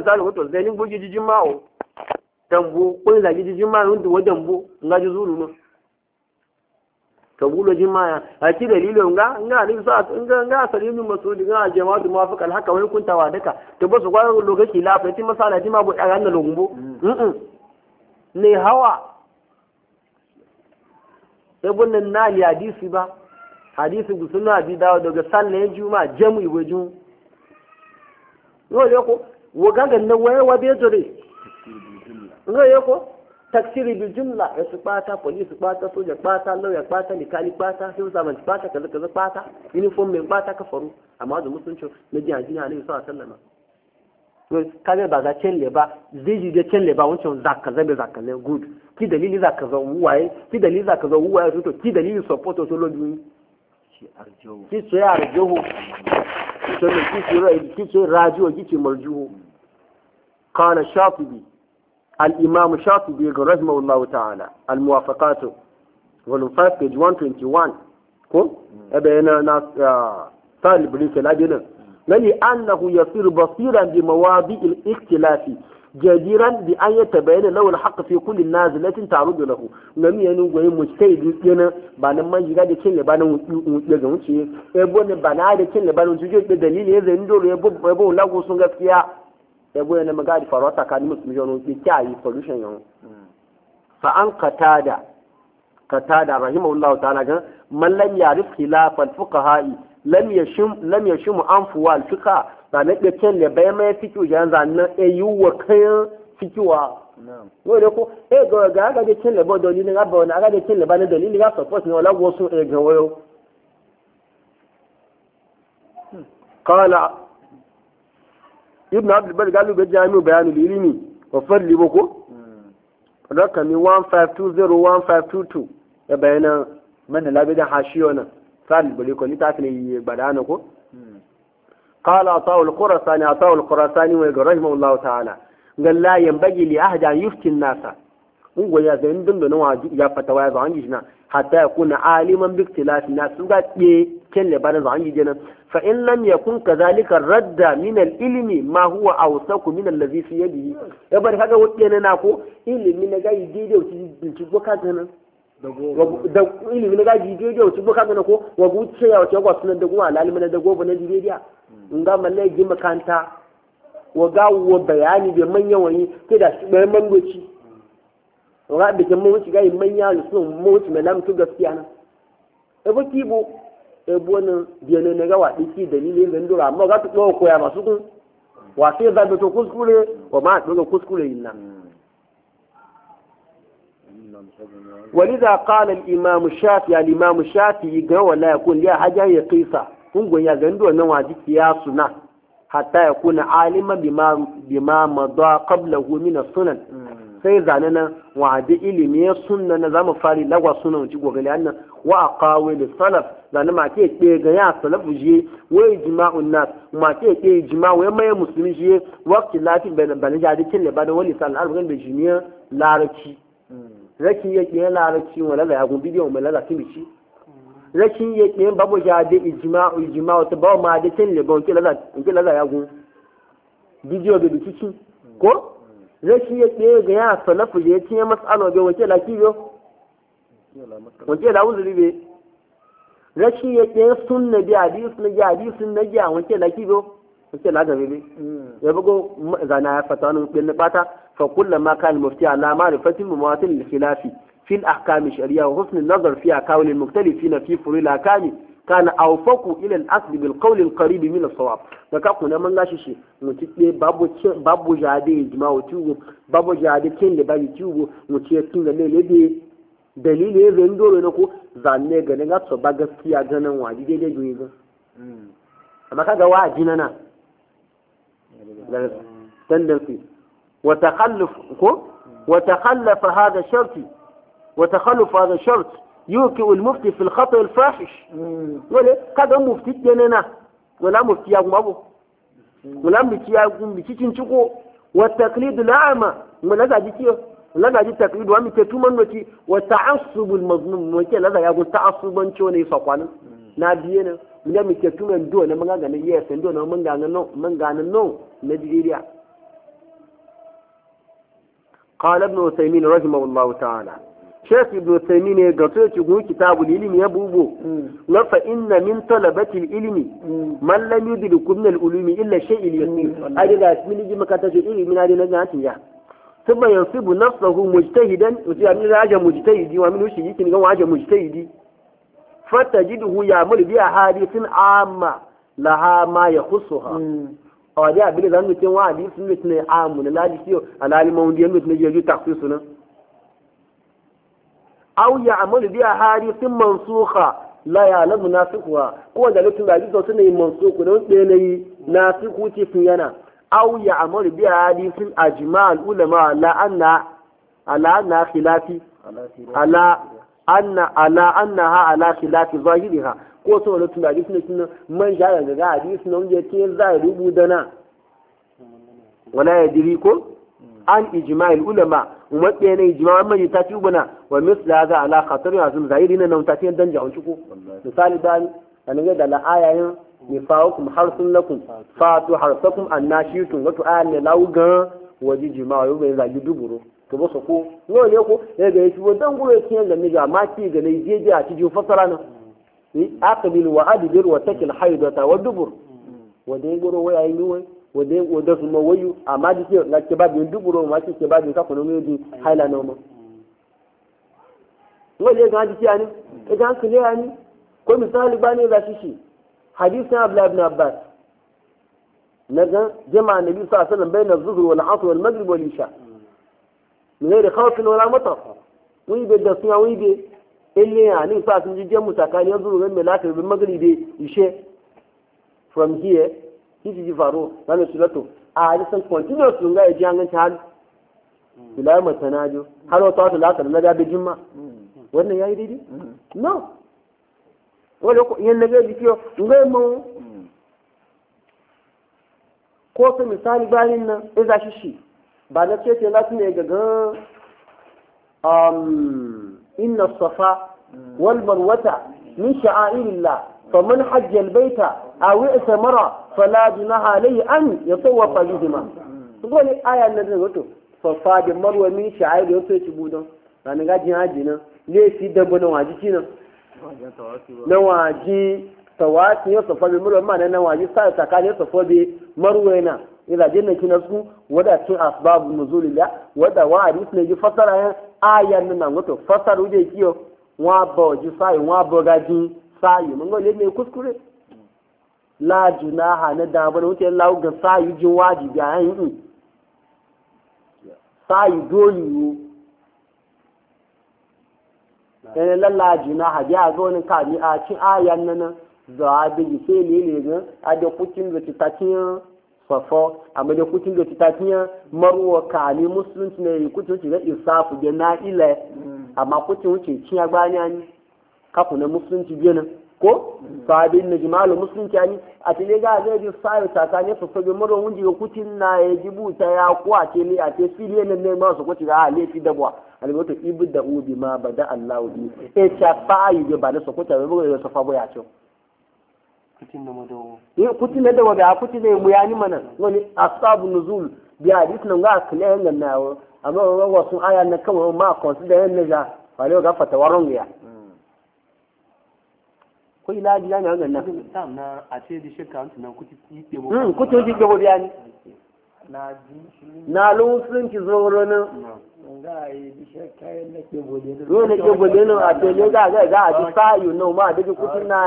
misali wato zai nin bugi jijin ma'o dambu ko da jijin ma'o da wadan bu ngaji zuru no to bulo jin maya a ci dalilin nga ne sa nga salimin masudi nga jama'atu muwafiq al haka wani kuntawa daka to ba su kwa lokaci lafiya ti masala ti ma bu a ranar lungbo ne hawa ibn nan hadisi ba hadisi gusuna bi dawo daga sallan juma'a jami'i wajun yo ko wagaga na waye be jore yo ko taksiri bil jumla ya su bata police bata soja bata lawyer bata likali bata sai zaman bata kaza bata uniform mai bata ka faru amma da musunci na ji hadisi ne sallallahu alaihi wasallam kaga ba za cin ba zai ji da cin ba wancan zakka zabe zakka ne good ki dalili zakka zo waye ki dalili zakka zo waye to ki dalili support to lodu ki arjo ki so ya arjo ki so ki so rajo ki ce marjuhu kana shafi'i al-imam shafi'i rahimahullahu ta'ala al-muwafaqat volume 5 page 121 ko bayana na talib rizal adina لأنه يصير بصيرا بمواضع الاختلاف جديرا بأن يتبين له الحق في كل النازلة تعرض له نعم ينوغي مجتهد ينا بانا ما يجا دي كين لبانا ويجا وشي يبو نبانا دي كين لبانا وشي بدليل يزا ندور يبو لغو سنغا فيها يبو ينا مغادي فروتا كان مسلمون ويكاي solution يوم فأن قتادة رحمه الله تعالى من لم يعرف خلاف الفقهاء lam yashum anfuwa alfiqa ba na da cin da bai mai fiki jan zannan wa kayan fikiwa no ne ko ga da cin da ba dalilin ga ba wani ga da cin da ba na dalilin ga support ne wala go su ga wayo qala ibn abd albar galu ga jami'u bayanul ilmi wa fadli boko rakami 15201522 ya bayana man labidan hashiyona ثالث بليكون لتعرفني بدانكو قال عطاء الخراساني رحمه الله تعالى قال لا ينبغي لأحد أن يفتي الناس هو يا زين دون يا فتوى زانجنا حتى يكون عالما باختلاف الناس وقال كن لبان زانجنا فإن لم يكن كذلك الرد من العلم ما هو أوثق من الذي في يده يبقى هذا وجهنا ناكو علم من جاي ديدي وتجيبوا كذا da ilimi na gaji daidai wacce buka gana ko wa guce ya wace gwa sunan da kuma alalimi na da gobe na daidai in ga mallai ji makanta wa ga wa bayani da manyan wani ke da shi bayan mangoci wa ga da mun wuce ga manya ne sun mun wuce mai lamtu gaskiya nan e ba kibo e bonan biyan ne ga wadi ki dalilin da ndura amma ga to koya masu kun wa sai da to kuskure wa ma to kuskure yin nan ولذا قال الإمام الشافعي قال ولا يكون لها حاجة يقيسة كنقول يا غندو أنه واجب قياسنا حتى يكون عالما بما مضى قبله من السنن فإذا أننا وعد إلمي السنة نظام فاري لغا سنة ونجيب لأن وأقاويل السلف لأن ما تيك بيغيا السلف جي وإجماع الناس وما تيك إجماع وما يمسلمي جي وقت لا تبين جادي كل بعد ولسان الأرض غير بجميع لاركي rashin yake yana larabci wala da yagun bidiyon mai lalata mishi rashin yake babu jade ijma wata ba ma da cin lebon ke lalata yagun bidiyo da bikici ko rashin yake ga ya salafu ya cinye mas'alo bai wace lakiyo wace la uzuri be rashin yake sunna bi hadisi na ji wace lakiyo wace la ga be ya bugo zana ya fata nan bin bata فكلما كان المفتي على معرفة مواطن الخلاف في الأحكام الشرعية وحسن النظر في أقوال المختلفين في فروع الأحكام كان أوفق إلى الأصل بالقول القريب من الصواب. فكنا من لا شيء متى بابو جادي إجماع وتوه بابو جادي كين لبادي توه متى كين للي دليل يندور إنكو زانة جنة صباغ فيها جنة واجد جويزة. أما كذا واجد جنة تندفي وتخلف هذا الشرط يوقع المفتي في الخطأ الفاحش ولا كذا مفتي جننا ولا مفتي يقوم أبو ولا مفتي يقوم بتشين شكو والتقليد الأعمى ولا جديد ولا جديد تقليد وهم تتومن وتي والتعصب المظلوم وكي لا يقول تعصبا شو نيفقان نبينا من تتومن دون من غانا يس دون من غانا نو نجريا قال ابن عثيمين رحمه الله تعالى شيخ ابن عثيمين قصير تقول كتاب العلم يبوبو فإن من طلبة العلم من لم يدرك من العلوم إلا شيء اليسير هذا اسم اللي ما كتب العلم من هذه الناس ثم ينصب نفسه مجتهدا ويعمل راجع مجتهدي ومن وش يمكن يكون راجع مجتهدي فتجده يعمل بأحاديث عامة لها ما يخصها أو ده أبدا ذا نتين وادي سنة عام لا يصير على المونديال نتين يجي تخصيصنا أو يعمل بأحاديث منسوخة لا يعلم ناسخها هو ده لكن بعد ذلك سنة منسوخ ونقول ناسخ وتفينا أو يعمل بأحاديث أجماع العلماء على أنها خلافي على أنها على خلاف ظاهرها ko so da tun hadisi ne man ja ga hadisi ne wanda yake za rubuta na wala yadri ko an ijma'il ulama umma ne ijma' man ta ci bana wa misla za ala khatar azum zahiri ne nan ta ci dan jawon ko misali dan an ga da ayayin nifaukum harsun lakum fatu harsakum annashitun wato ayan ne lauga waji jima'a yau bai zagi duburo to ba su ko no ne ko ya ga yi dan gure kiyan ga ne ga ma ci ga ne jeje a cikin fasara nan aqbil wa adbir wa takil haidata wa dubur wanda ya goro waya yi wai wanda su mawayu amma da ke la ke babin duburo ma ke babin ka kuno mai haila na mu wanda ga ji ani idan kale ani ko misali bane da shi hadisin Abdullah ibn Abbas naga jama'a nabi sallallahu alaihi wasallam bayna az-zuhr wal 'asr wal maghrib wal isha min ghairi khawfin wala matar wi be da sunya wi beille ya ni sa sun jije mutakani yanzu ran me lafiya bin magribi ishe from here kiji ji faro nan su lato a ji san continuous sun ga ji an ta bila matanajo har wata wata lafiya na da bijin wannan yayi daidai no wala ko yan nage ji kiyo ngai mu ko su misali bayanin nan iza shi ba na ce na su ne ga إن الصفا والمروة من شعائر الله فمن حج البيت أو اعتمر فلا جناح عليه أن يطوف بهما تقول آية النبي قلت صفا والمروة من شعائر الله يتبودون أنا قاعد هاجينا ليه في دبنا واجينا نواجي تواتي صفا والمروة ما أنا نواجي ساعة كان صفا بمروة إذا جينا كنا نسمو ودا كن أسباب نزول الله ودا وارث نجي فصلا aya nuna wato fasaru da kiyo wa ba ji sai wa ba gaji sai mun ga ne kuskure la junaha na da bane wuce lawo ga sai ji wajibi a yin sai dole ne la junaha ya zo ne ka ni a cin ayan nan za bi sai ne ga a da kucin da titatin safo amma da kucin da titatin marwa kali musulunci ne kucin shiga isafu da na ila amma kucin wuce cin ya gbani ani kafu na musulunci biyan ko sahabin na jimalu musulunci ani a tile ga zai ji sai takane su sabi marwa wunji ga kucin na ya jibuta ya ko a tile a te fili ne ne ma su kuci ga lefi dabwa alwato ibu da ubi ma bada Allahu bi e cha fa'i ga ba da su kuta ba ga safa boya ce kutin da wada kutin da mu yani mana wani asbabu nuzul bi hadith nan ga kale nan nawo amma wasu aya na kawai ma consider yan ja wale ga fata waron ya ko ila ji yana ga nan tam na a ce di shirka nan kuti ke bo kuti ji ke bo yani na lu sun ki zoro nan ga yi di shirka yan ke bo ne ke bo ne a ce ne ga a ji sayu no ma da kutin na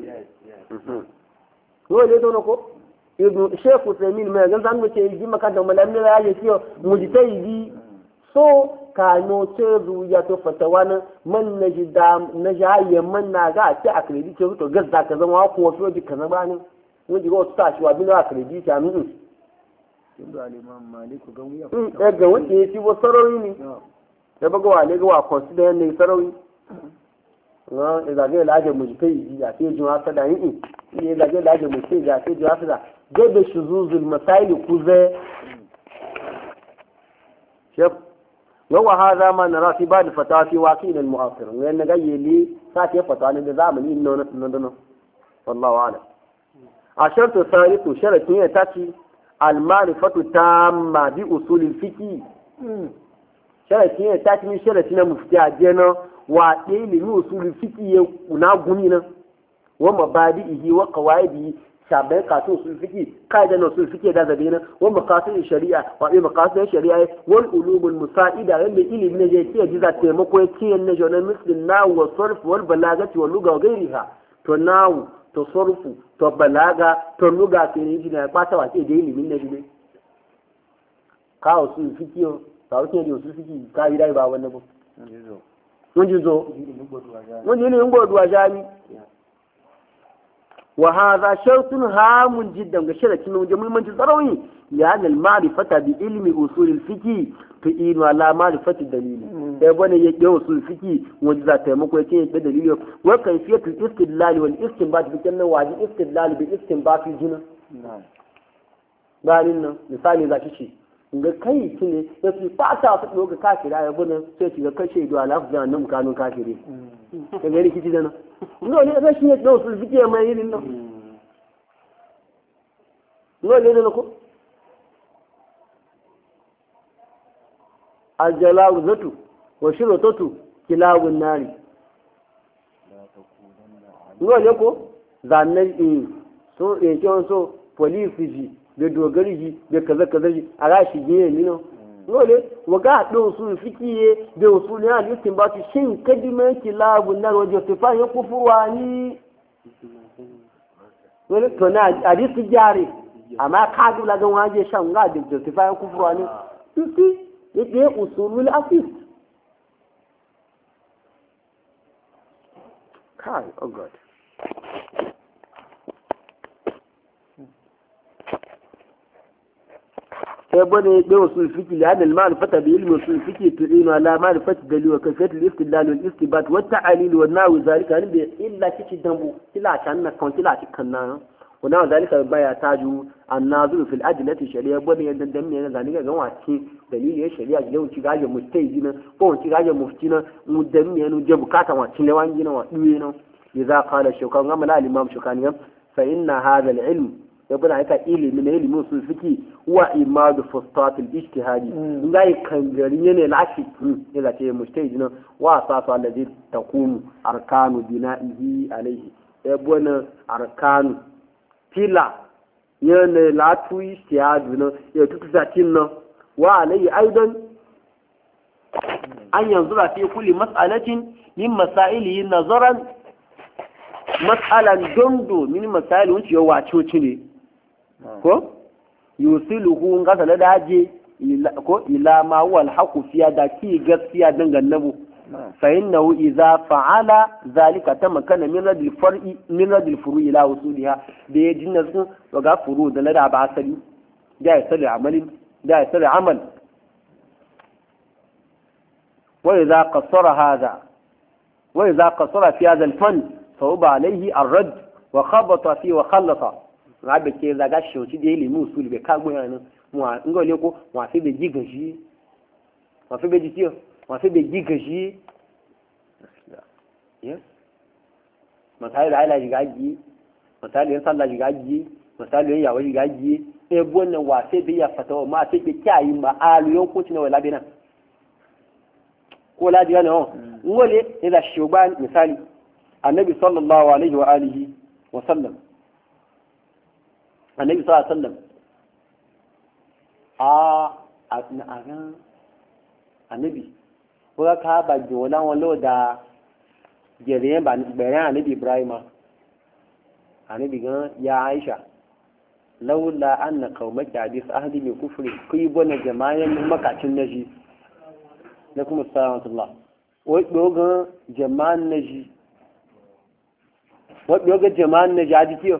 ko le dono ko ibn Sheikh Uthaymeen mai ga zan mace yi maka da malamin ya yi kiyo mujtahidi so ka no ce zuya to fatawana man najida najaye man na ga ce akredi ce to gazza ka zama ko so ji kaza bani mun ji go ta shi wa bin akredi ta mun inda al-imam Malik ga wuya ga wanda yaci wa sarawi ne ya baga wa ne ga wa consider ne sarawi na izage laje mujtahidi ya ce juwa ta da yi ne zage laje mujtahidi ya ce juwa ta da gabe shuzuzul masail kuze shef wa hadha ma nara fi ba'd fatawa fi waqi' al-mu'asir wa yan gaye li sa ce fatawa ne da zamani nan wallahu a'lam ashartu thalithu sharatin ya taci al-ma'rifatu tamma bi usul al-fiqh sharati ne ta cikin sharati na mufti a jena wa ilimi usul fiqi ya na gumi nan wa mabadihi wa qawaidihi sabai kasu usul fiqi kaida na usul fiqi da zabe nan wa maqasid shari'a wa bi maqasid shari'a wal ulumul musaida wanda ilimi ne je ke jiza taimako ya ce ne jona muslim na wa sarf wal balagati wal lugha wa ghairiha to nawu to sarfu to balaga to lugha ke ne jina ba ta wace da ilimin ne dai ka usul fiqi ba wace da usul fiqi ka yi dai ba wannan ba mun ji zo mun ji ne ngodu wa jami wa hadha shartun hamun jiddan ga sharatin mun muhimmanci tsarawi ya al ma'rifata bi ilmi usul al fiqi tu'inu ala ma'rifati dalili sai bane ya ke usul fiqi wanda za ta taimako yake yake dalili wa kayfiyatul istidlal wal istinbat bi kana waji istidlal bi istinbat jina balin nan misali za ki ce ga kai kine ya fi fata su doga kafira ya bune sai ki ga kashe do ala fuja nan kanun kafire ka ga rikici da nan no ne rashin ya do usul fiqi mai yin nan no ne da ko aljalawu zatu wa shirotatu kilawun nari ngo ne ko zannan so so police ji da dogari ji da kaza ji a rashi je ni no ngo ne waga do su fikiye da su ne a listin ba su shin kadima kilawun nari waje to fa ya kufuwa ni wani to na hadisi jari amma ka dula ga waje shan ga da to fa ya kufuwa ni yake usulul asif kai oh god sai bane da usul fiqi li hadal ma'rifata bi ilmi usul fiqi tu'inu ala ma'rifati dalil wa kayfiyat al-istidlal wal istibat wa ta'lil wa nawi zalika ne bi illa kici dambu kila tan na kan kila cikan nan wana zalika baya taju annazuru fil adillati shari'a bane yadda dan ne zani ga wace dalilin shari'a da wuci gaje mutaiji na ko wuci gaje mufti na mu dan ne nu je bukata wace ne wangi na wa duwe na idza qala shawkan ga mala imam shawkani fa inna hadha al-ilm yabuna aka ilimi ne ilimi usul fiqi wa imadu fustat al-ijtihadi ngai kan gari ne lafi ne da ce mutaiji na wa asasa allazi taqumu arkanu bina'ihi alayhi yabuna arkanu fila yana latu istiyadu na ya tutu zatin nan wa alayhi aidan an yanzu da fi kulli mas'alatin min masailihi nazaran mas'alan dondo min masaili wuce ya wacoci ne ko yusiluhu ngasa da daje ko ila ma huwa alhaqu fiya da ki gaskiya dangannabu fa innahu idza fa'ala zalika tamakana min radil far'i min radil furu'i ila usuliha da yajin su ga furu da lada ba asali da ya sali amalin da ya sali amal wa idza qassara hadha wa idza qassara fi hadha al-fan sawba alayhi ar-radd wa khabata fi wa khallata rabe ke zaga shi da ilimi usul be kago yana mu ngole ko wa fi be jigashi wa fi be jikiyo wa fi be jigashi yes misali ala jigaji misali sallah jigaji misali yawo jigaji e bonna wa fi be ya fatawa ma fi be kyayi ma alu yon ko tina wala bina ko la diga no ngole ila shuban misali annabi sallallahu alaihi wa alihi wa sallam annabi sallallahu alaihi wa sallam annabi ko ka ba jola won lo da jere ba bayan annabi ibrahima annabi gan ya aisha laula anna qaumaki hadis ahdi bi kufri kuyi bona jama'an makacin naji na kuma sallallahu wai dogon jama'an naji wai dogon jama'an naji adi kiyo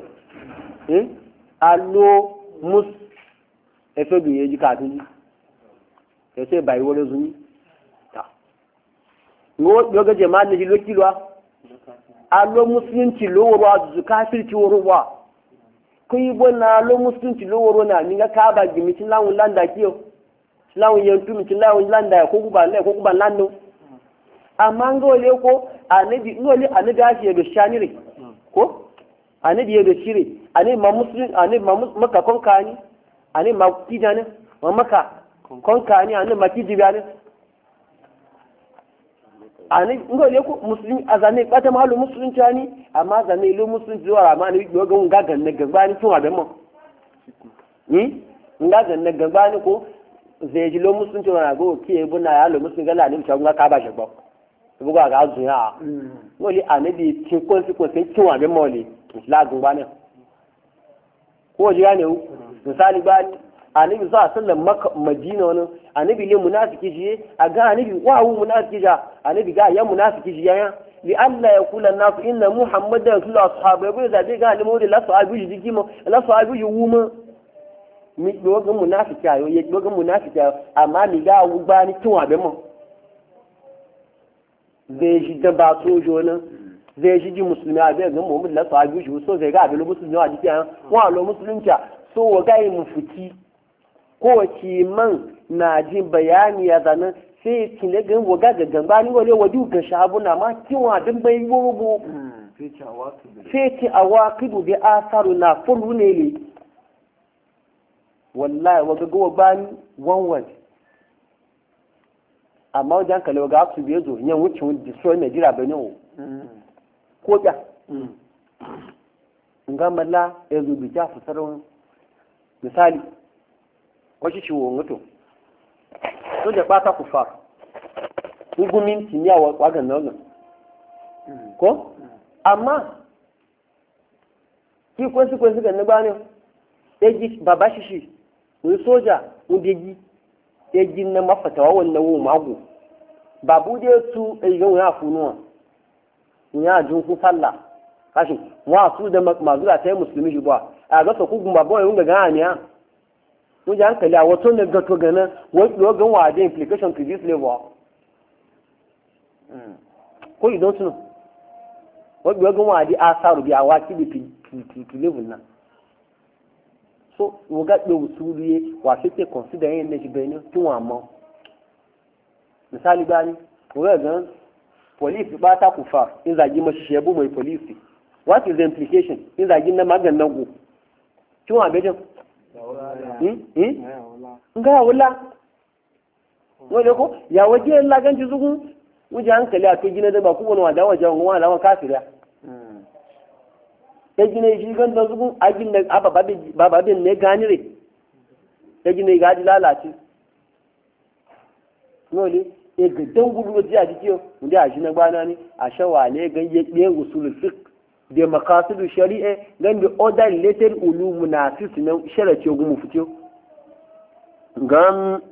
alo mus efe bi yeji ka tun e se bai wore zuni ta ngo dogon jama'an naji lo kilwa alo musulunci lo woro azu kafirci woro wa kuyi bona alo musulunci lo woro na ni ga ka ba gimi tin lawun landa kiyo lawun yantu mi tin lawun landa ko kuba lando amma ngole ko anabi ngole anabi ashi do shanire ko anabi do shire anabi ma muslim anabi ma maka konkani anabi ma kijane ma maka konkani anabi ma kijibi anabi ani ngo le ko musulmi azane kwata malu musulunci ani amma zane lo musulunci zuwa amma ni go ga ga ganne gaba ni tun aben mo nga ganne gaba ni ko zai ji lo musulunci wa go ke buna ya lo musulunci ga lani ta nga ka ba shagbo bu ga ga zu ya ngo le anabi ti ko si ko sai tun aben mo le la gba ne ko ji ne misali ba anabi sa sallan madina wani anabi le munafiki shi a ga anabi wawu munafiki ja anabi ga ya munafiki shi ya li alla yakula an-nas inna muhammadan rasulullah ashabu ya da dai ga alimu da la sahabu ji kimo la sahabu ji wuma mi dogon munafiki ayo ya dogon munafiki amma mi ga wu ba ni tun abe mo zai ji da ba sojo nan zai ji musulmi abe ga mu la sahabu ji so zai ga abe musulmi wa jiki wa lo musulunci so wa ga mu fuki kowace man na jin bayani ya zanen sai kile gan waga ga gamba ni wale wadu ga shabuna ma kiwa din bai gogo sai ci awaqibu bi asaru na fulu ne le wallahi waga go bani one word amma wajen kale waga su biye zo yan wucin destroy Nigeria bane o ko ja ngamalla ezu bi ta fusaron misali wasu ciwo mutu so da bata ku fara hukumin kimiyya wa kwagan nan ko amma ki kwanci ga naba ne yaji baba shi wani soja udegi yaji na mafatawa wannan wo mago babu da su egan ya funuwa ya jun ku sallah kashi wa su da mazura ta musulmi shi ba a ga su ku gumba boye unga ga aniya mun ji hankali a wato ne gato ganin wani gan waje implication to this level ko idan sunu wani gan waje a saru bi a waki bi to level na so wo ga do usuluye wa se te consider yin ne shi bene tun wa mo misali bani wo ga gan police ba ta ku fa in zagi mashi shebu mai police what is the implication in zagi na magan nago tun wa bejin nga wula wale ko ya waje la ganji zugu wuje hankali a kai gina da ba ku wani wada waje wani lawan kafira ya gina shi ganda zugu a gina bababin ne ganire ya gina ga ji lalace wale ya ga dan gudu waje a jikiyo wanda a shi na gbana ne a shawa ne gan ya ɗaya usulul fiqh da makasidu shari'a gan da other related ulumu na sisi na sharace gumu fito gan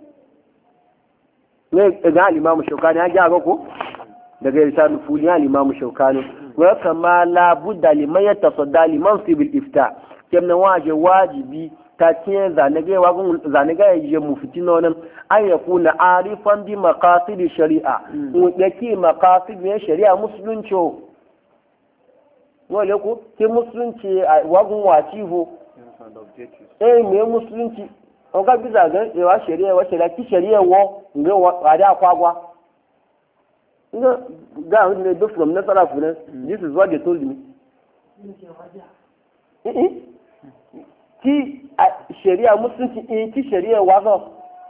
ne ga alimamu shaukani ya gyara ko daga irshadu fuli ya alimamu shaukani wa kama la budda liman yatasadda liman fi bil ifta kemna wajibi ta ce zanage ya mu fitina nan an ya kuna arifan bi makasidi shari'a yake makasidi ne shari'a musulunci wale ko ke musulunci a wagun waciho me musulunci o ga biza ga wa shari'a ki shari'a wo nge wa da kwagwa nga ga ne do from na sara funa this is what they told me ki shari'a musulunci ki shari'a wa zo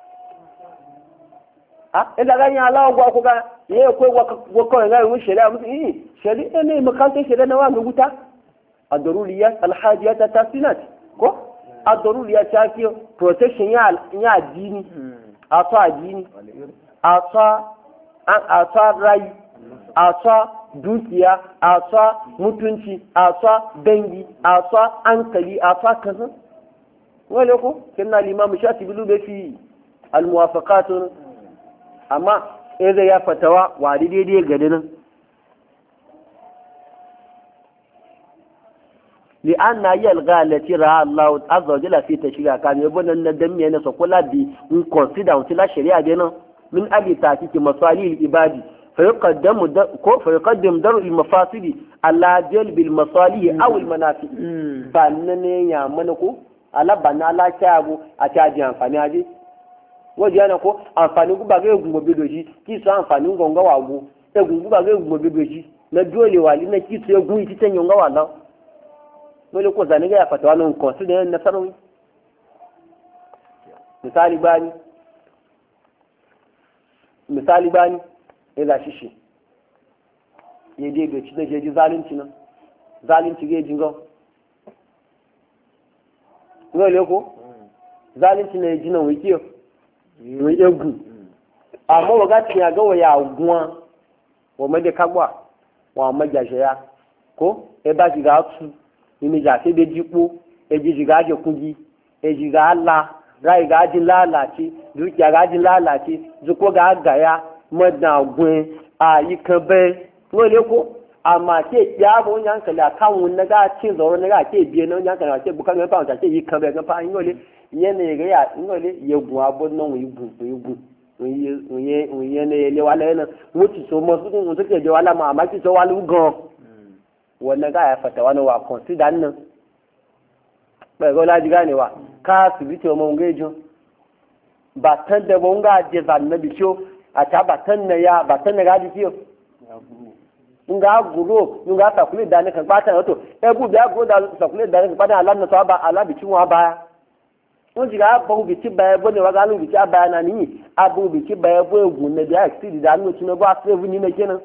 ila ga nya Allah gwa ko ga ye ko ko ga mu shari'a musulunci shari'a ne makantar shari'a na wanga wuta ad-daruriyat al-hajiyat at-tasinat ko ad-daruriyat ta ki protection ya addini ata addini ata rai ata dukiya ata mutunci ata dangi ata ankali ata kaza wale ko kinna limam shatibi lube fi al-muwafaqat amma idan ya fatawa wa daidai gadi nan لأن هي الغاية التي رأى الله عز وجل في تشريع كان يقول أن الدم ينسى كل دي من consider وتلا شريعة دينا من أجل تحقيق مصالح العباد فيقدم درء المفاسد على جلب المصالح أو المنافع بانني يا منكو على بنا لا شابو أتاجي أنفاني هذه wajen yana ko amfani guba ga egun gobe doji ki so amfani gonga wago egun guba ga egun gobe doji na dole wali na ki so egun iti tan yonga wala dole ko zaniga ya fatawa non consider na sarawi misali bani ila shishi ya je bai ci da je ji zalunci nan zalunci ga jingo ngole ko zalunci ne ji nan wikiyo wi egu amma waga tiya ga waya guwa wa made kagwa wa majashaya ko e ba ji ga tu ni ja se be jipo e ji ga je kungi e ji ga la rai ga ji lalace dukiya ga ji lalace zuko ga gaya madan a yi kan bai wale ko amma ke ya bo yan kala kan wun na ga cin zoro na ga ke biye na yan kala ke bukan ba ta ke yi kan bai ga fa in wale yene ga ya in wale ye gun abo no wi gun uye ne le wala na wuci so mo su kun take je wala ma amma ki so wala gan wannan ga ya fata wani wa consider nan bai ga laji ganewa ka su bi to mun gejo ba tan da mun ga je zannabi ciyo a ta batan na ya batan na gaji kiyo nga guro nga takule da ne kan bata to e bu biya go da takule da ne bata Allah na so ba Allah bi cinwa ba on jiga ba bi ci ba bo ne wa ga lu bi ci ba na ni abu bi ci ba bo egu ne biya exceed da no tino ba save ni ne kenan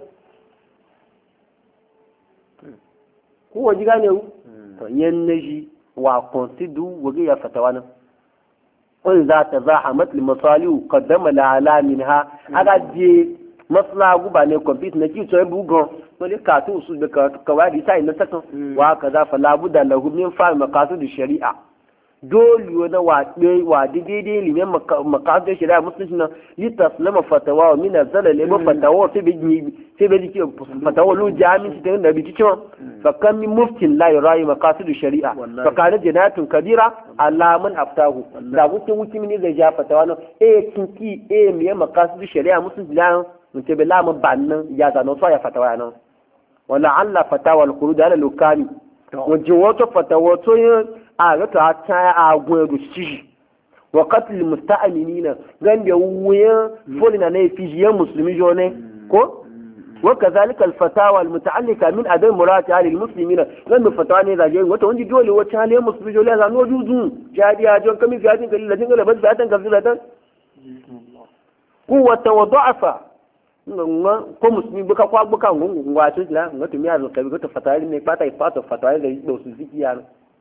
ko wa jiga ne to yen ne ji wa consider wage ya fatawa nan in za ta zahamat li masalihu qaddama la ala minha aga je masla guba ne compete na ki so bugon to le ka to su da kawai sai na takan wa kaza fa la budda lahu min fa maqasid shari'a dole na wa daidai limin maqasid shari'a musulunci na li taslama fatawa min azalal ma fatawa sai be dike fatawa lu jami'i ta da bi cewa fa kam min muftin la yurayi maqasid shari'a fa kana jinatun kabira ala man aftahu da wuce mini zai ja fatawa no kinki miye maqasid shari'a musulunci la mutum be la mun bannan ya zano so ya fatawa no wala alla fatawa al-khuruj ala lukani wajen wato fatawa to yin a ga ta ta a gweru shi wa qatl musta'minina gan da wuya folina ne fijiyan musulmi jone ko wa kazalika al-fatawa al-muta'allika min adam murati ali al-muslimina gan fatawa ne da jin wato wani dole wacce hali musulmi jole za no juzu jadiya jon kamin fiyatin kalil ladin gala bas fiyatan kafiratan quwwata wa da'afa ko musulmi buka kwa buka ngungu wato la ngato mi azu kabi to fatari ne pata ipato fatari da do su ziki ya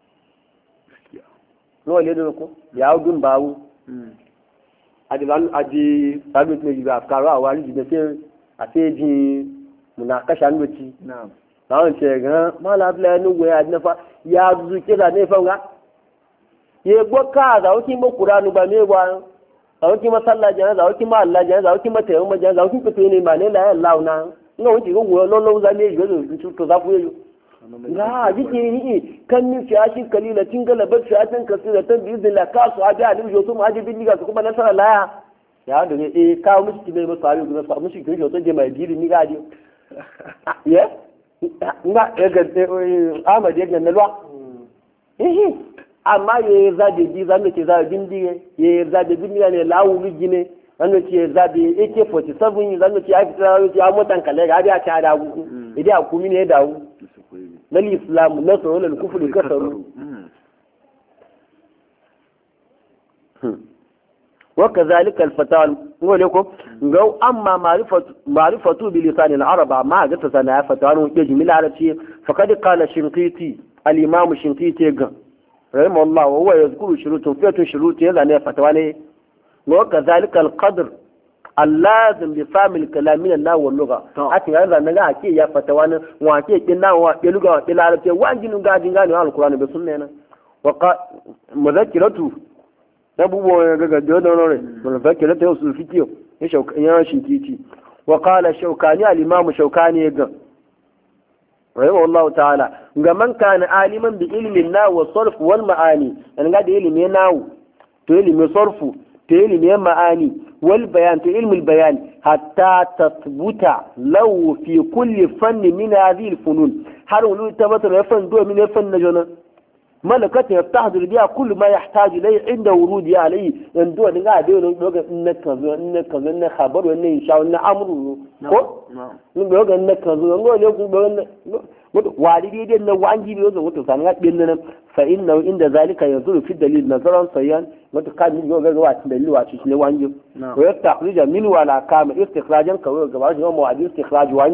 no le do ko ya gun bawu adi sabu ne ji afkaro awari ji ne se ateji munakasha ngoci na'am sawon ce ga mala bla ni go ya nafa ya zu kira ne fa nga ye gboka da wuki mo qur'anu ba me gwa zawaki masalla jana zawaki ma Allah jana zawaki mata yamma jana zawaki fito ne ma ne la Allah na ina wuce go go lolo za ne go to za ku yi ga jiki ni kan ni fi ashi kalila tingala bar fi atan kasira tan bi idilla ka su abi alim jo to ma ji bindiga su kuma nasara laya ya da ne ka mushi bai ba sabi go sa mushi ko to je mai biri ni ga di ye nga ga Ahmad ya ga nalwa amma ya zabe bi zan ce zabe bindiye ya zabe bindiya ne lawu gine zan ce zabe AK47 zan ce ai fitara ya motan kale ga biya ta da ku idan ku mine da ku lal islam nasru lil kufri kasaru wa kadhalika al fatawa ngole ko ngau amma ma'rifatu bi lisan al arab ma ga ta sana fatawa no ke jimila arabi faqad qala shinqiti al imam shinqiti ga رحمه الله وهو يذكر شروط فيه شروط يعني فتوى وكذلك القدر اللازم لفهم الكلام من النحو واللغه حتى هذا نغا كي يا فتوى وكي كنا ولغه والعربيه وانجن غادين غاني القران بالسنه وقال مذكرته abubuwan ga gajo da nore mafakira ta usul fikiyo ya shinkiti wa qala shawkani al-imam shawkani ga rahimahu Allah ta'ala ga man kana aliman bi ilmin nahu wa sarf wal ma'ani an ga da ilmi nahu to ilmi sarfu to ilmi ma'ani wal bayan to ilmi bayan hatta tathbuta law fi kulli fanni min hadhihi al-funun har wulu tabbatar ya fan do min fan najona malakatu yaftahdu biha kullu ma yahtaju ilayhi inda wurudi alayhi dan do ga da no doga inna kazo na khabar wa ne insha Allah amru ko mun doga inna kazo ngo le ku doga walidi den na wanji biyo zo to san ga bin nan fa inna inda zalika yazuru fi dalil nazaran sayan wato kan ni ga wa dalil wa ci ne wanji wa yastakhrija min wala kama istikhrajan ka ga ba shi mu adi istikhraj wanji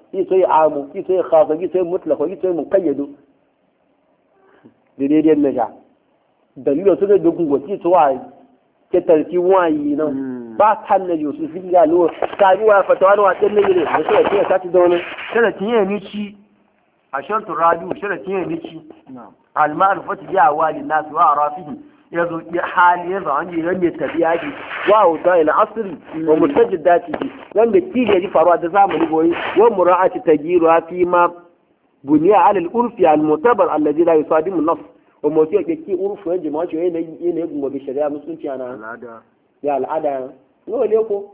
ki sai amu ki sai khasa ki sai mutlaq ki sai muqayyad daidai na ja dalilin su da dukkan goci su wa ke tarki wayi nan ba kan na yusuf fi ga lo kari wa fatawa na wadin ne ne da sai ke ta ci da wani sharatin ya mici a shartu rabiu sharatin ya mici al ma'rifatu bi awali nas wa arafihi yazo ya hali yazo an yi ranne tabiya ji wa uta ila asri wa mutajaddati wanda kije ji faruwa da zamani boyi wa mura'ati tajiru fi ma buniya ala al-urfi al-mu'tabar alladhi la yusadimu an-nafs wa mawti yake ki urfu yan jama'a ce yana gungo bi shari'a musulunci ana al'ada ya al'ada ngole ko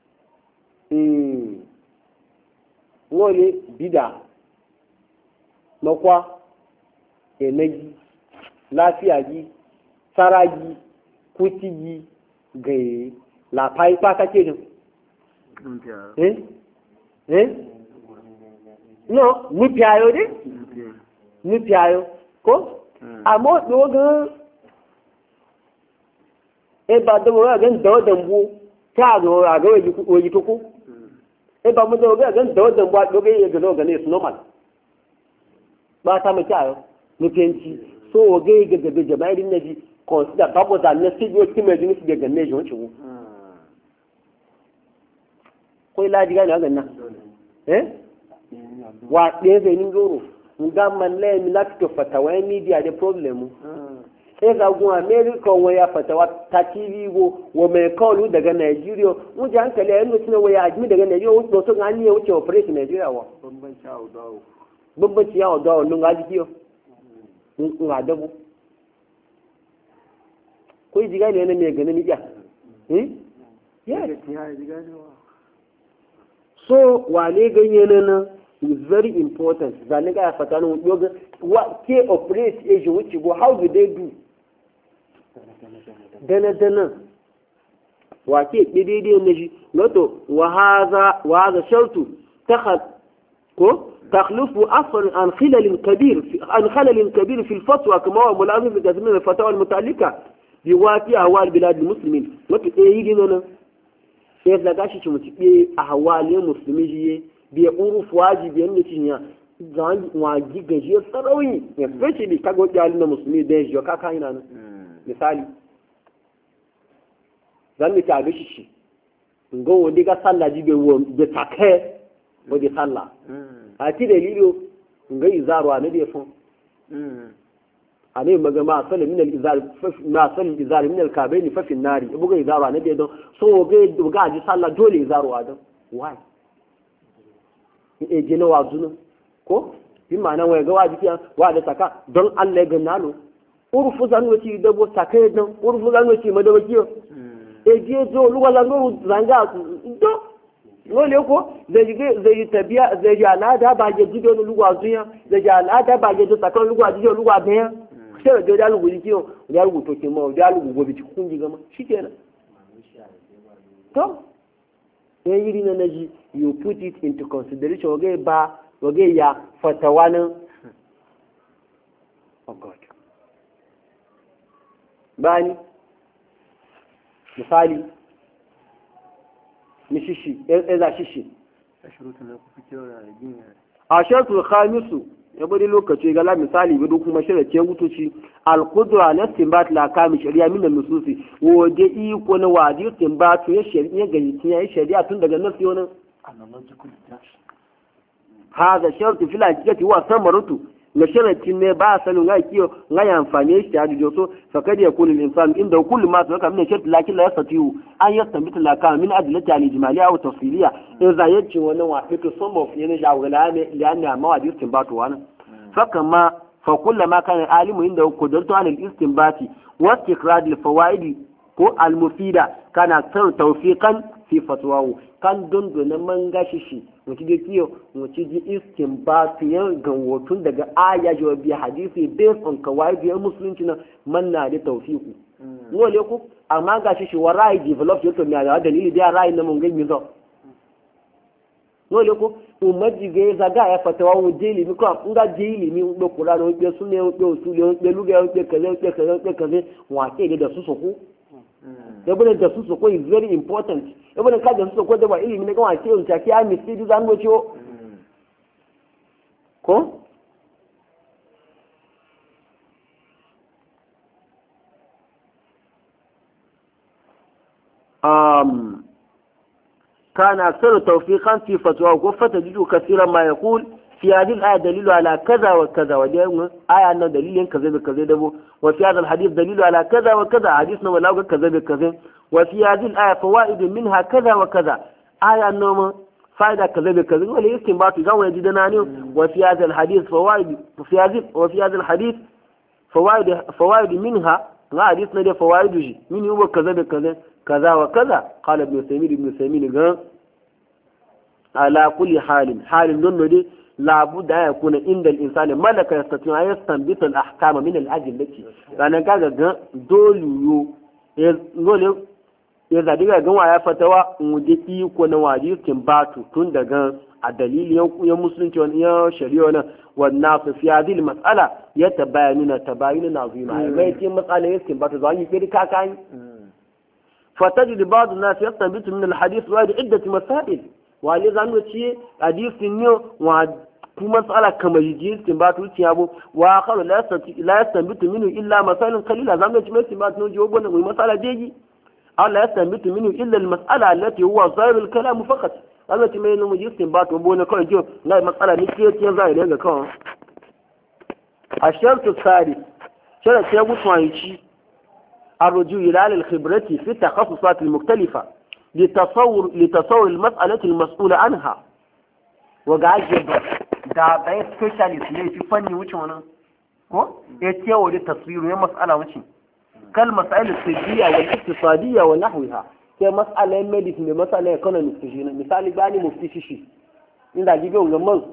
ngole bida makwa eneji lafiya ji saragi kutigi gaye la pai pa ka ce no ni piayo de ni piayo ko amo dogan e ba do ga gan do dambu ta go ga oji to ko e ba mu do ga gan do dambu do ga ye ga ga ne is normal ba ta mu piayo ni penci so ga ga jama'in naji consider babo da ne si yo ki me ni si ga ne jo chu ko ila diga na ganna wa ɗaya zai nin goro nga man le mi lati to fatawa media de problem e ga gun America wa ya fatawa ta TV wo me call daga Nigeria mu ji hankali ayi mutune wa ya ajmi daga Nigeria wo to ngani ya wuce operate Nigeria wa bambanci ya odawo nun ga jiyo nga dabu ko ji ga ne me ga ne mi ja yes so wale ganye na is very important zane ga fata no yoga what ke operate age which go how do they do dana wa ke daidai ne shi noto wa hadha shartu ko تخلف أثر عن خلل كبير في الفتوى كما هو ملازم في كثير من الفتاوى المتعلقة بواقع أحوال بلاد المسلمين وكي يجي لنا sai da gashi ci mutuɓe a hawale musulmi jiye bai uruf wajibi yadda ci ya zan waji gajiye tsarauni ya fice bi kago kyalin na musulmi da ya jiyo kaka yana nan misali zan mi tabi shi ngo wodi ga sallah jibe wo be take wodi sallah a ti dalilo nga izaro ne da fon ane magama asali min al-izar ma asali al-izar min al-kabaini fa fi an-nari buga izaro ne da don so ga ji sallah dole izaro adam why e gina wazuna ko bi ma'ana wai ga wajibi wa da saka don Allah ya ganna no urfu zan wuce da bo saka don urfu zan wuce madawaki e je zo luwa zan go zanga do wole ko zai tabiya zai ji al'ada ba je jido luwa zuya zai ji al'ada ba je saka luwa jido luwa bayan sai da dalu guji kiyo ya rubuto ke ma dalu gobe ci kun ji gama shikenan to ya yiri na naji you put it into consideration wage ya fatawanin oh god bani misali mishishi eza shishi a shartul khamisu ya bari lokaci ga la misali bi kuma shirce gutuci al-qudra na istinbat la kami shari'a min an-nususi waje iko na waji istinbat ya shari'a ga ya shari'a tun daga nafsi wannan analogical deduction hada shartu fil hakikati wa samaratu na sharatin ne ba sanin ga kiyo ga ya amfani shi da joso fakad yakun al-insan inda kullu ma saka min shartu lakin la yastati'u an yastambita la kama min adillati al-ijmaliyya wa tafsiliya idza yace wannan wa fito some of yana jawala ne lianna ma waji istinbat wannan fakama fa kullu ma kana alimu inda qudratu an al-istinbati wa istiqrad al-fawaid ko al-mufida kana tawfiqan fi fatwahu kan dundun man gashi shi mutu da kiyo mutu ji istinbati yan ganwotun daga aya jawabi hadisi based on kawaid ya musulunci na manna da tawfiqu wole ku amma gashi shi wa rai develop yato mi da dalili da rai na mun ga mi zo wole ku umaji ga zaga ya fatawa mu jeli mi ko nga jeli mi do qur'an o be sunne o be usuli o be luga o be kaze wa ke da su ku yabon da su ko is very important yabon ka da su ko da ba ilimi ne ga wace on ta kiya mi sai zan go ciwo ko كان أكثر توفيقا في فتوى فتجد كثيرا ما يقول في هذه الآية دليل على كذا وكذا ودي آية أنه دليل كذا بكذا دبو وفي هذا الحديث دليل على كذا وكذا حديثنا ولا كذا بكذا وفي هذه الآية فوائد منها كذا وكذا آية أنه فائدة كذا بكذا ولا يستنباط جوا يجدنا وفي هذا الحديث فوائد وفي هذا الحديث فوائد منها لا حديثنا دي فوائد من هو كذا بكذا كذا وكذا قال ابن سيمين قال على كل حال نون دي لابد أن يكون عند الإنسان ملك يستطيع أن يستنبط الأحكام من الأدلة لأن كذا دول إذا ديك جماعة فتوى مدتي يكون واجب كمباتو تندعى الدليل يوم مسلم يوم شريعة والناس في هذه المسألة يتباينون تباين عظيما ما يتم مسألة يستنبط ظاهر في كاكاين فتجد بعض الناس يستنبط من الحديث وهذه عدة مسائل ولذا نوتي حديث النيو مسألة كما يجي استنباط وتيابو وآخر لا يستنبط منه إلا مسائل قليلة زمان ما استنباط نوجي وبنا ومسألة جيجي أو لا يستنبط منه إلا المسألة التي هو ظاهر الكلام فقط التي ما ينمو يجي استنباط وبنا كون جو لا مسألة نكيتي ظاهر ينجا كون الشرط الثالث شرط يقول سوانيشي الرجوع إلى الخبرة في التخصصات المختلفة لتصور المسألة المسؤولة عنها وقاعد da bayan specialist ne fi fanni wuce wani ko ya tewa da taswiru ya mas'ala wuce kal mas'alar sirriya wal iktisadiyya wa nahwiha sai mas'alar medicine da mas'alar economics shi ne misali bani mufti shi inda gibe ngamman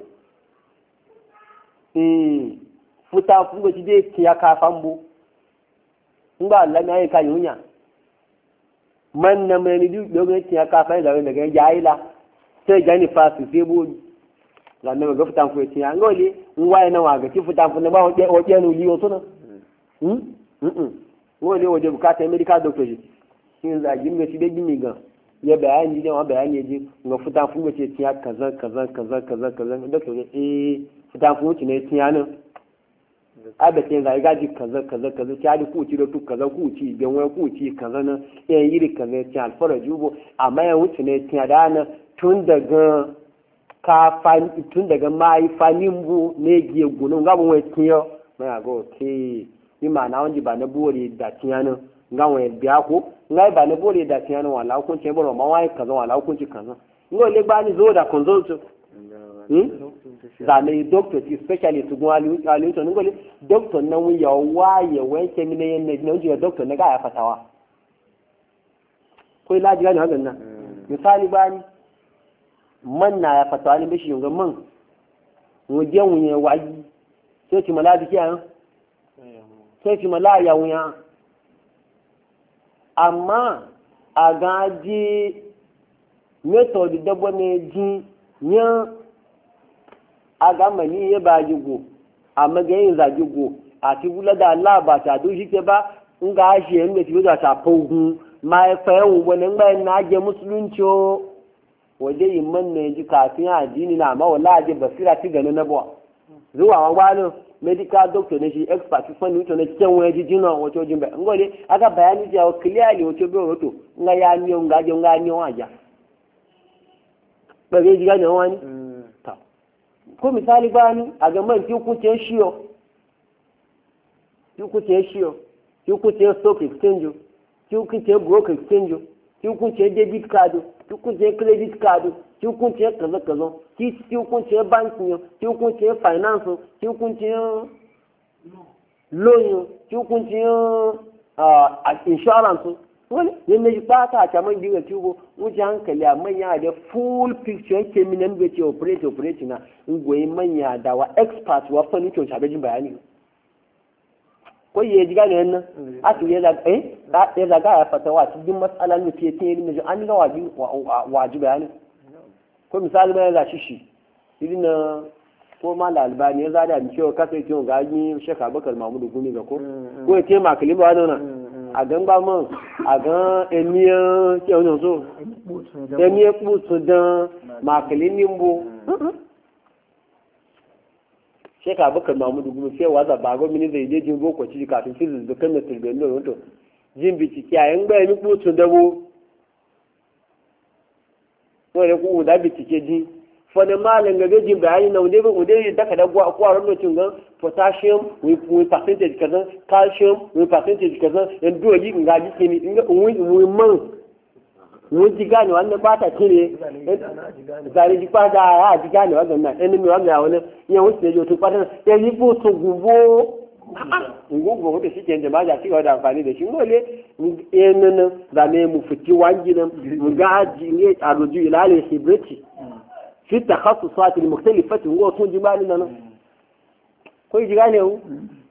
futa fungo ti de tiya ka fambo ngba Allah ne ka yunya man na mai ni dogon tiya ka fa da daga yaila sai gani fasu sai bo lanne ga futan ku tiya ngoli ngwaye na waga ti futan ku na ba o nu liyo to na ngoli waje bukata medical doctor ji in za gin ga ti de gimi ga ya bayani da bayani ji ga futan ku ga tiya kaza doctor futan ku ti ne tiya nan abe ce zai gaji kaza ta di kuci da tu kaza kuci ben wai kuci kaza na yan yiri kaza ta alfara jubo amma ya wuce ne ta dana tun daga mai fanin bu ne giye gunu ga bon wai tiyo mai go ke ni ma na wani ba na bore da tiyana ga wai biya ko ngai ba na bore da tiyana wala hukunci boro ma wai kaza wala hukunci kaza ngole ba ni zo da consult zane doctor ti specialist gun ali to ngole doctor na wi ya waye wanke mine yen ne ne doctor na ga ya fatawa ko ilaji ga hagan nan misali bani man na ya fatawa ne bishi yunga man mu je mu ye waji sai ti maladi kiyan sai ti malaya wuya amma a gaji method da bane ji yan aga mani ya ba jigo a magayin zagigo a ti bula da Allah ba ta do shi ke ba in ga shi yan da ti da ta fogun mai fayan wani mai na je musulunci waje yin man ne ji kafin addini na ma wallahi basira ti gane na bawa zuwa wani medical doctor ne shi expert fanni to ne ken wani ji jina wato jin ba ngole aga bayani ja clearly wato be wato nga ya niyo nga je nga niyo aja ba ga ji ga ne wani ko misali bani a ga man ki kuce shiyo ki kuce stock exchange ki kuce broker exchange ki kuce debit card ki kuce credit card ki kuce kaza ki kuce banking ki kuce finance ki kuce loan ki kuce insurance wani yadda ji fata a caman dinga tubo wuce hankali a manya da full picture yake minan bai ce operate na goyi manya da wa expert wa fannin kyau shabe jin bayani ko yi ji gane nan a su ya zaga ya fata wa cikin matsalar da fiye tiye na an ga waji bayani ko misali mai za shi irin na ko ma da albani ya zada mi cewa kasa yake ga yi sheka bakar mamudu gumi ga ko ya taimaka liba wani nan a gan ba man a gan emiyan ke wani so emiyan kusu don makalin nimbo Sheikh Abubakar Mahmudu Gumi sai waza ba go mini zai je jin boko ci kafin physics da chemistry da no to jin bitiki ayan gba ni putu dabo ko da ku da bitike ji fa da malan ga jin bayani na wanda wanda da ka da gwa ko ran cin gan potassium with percentage kaza calcium with percentage kaza yan do yi ga ji ni inga wi man mun ji gane wannan ba ta kire zari ji pa da ya ji gane wannan nan enemy wannan wani yan wuce ne to fatan ya yi butu gubo ngugo da shi ke jama'a ya ci da amfani da shi ngole enan da ne mu fiti wangi nan mu ga ji ne a ruju ila al khibrati fi takhassusat al mukhtalifat ngo tun jimani nan ko ji gane wu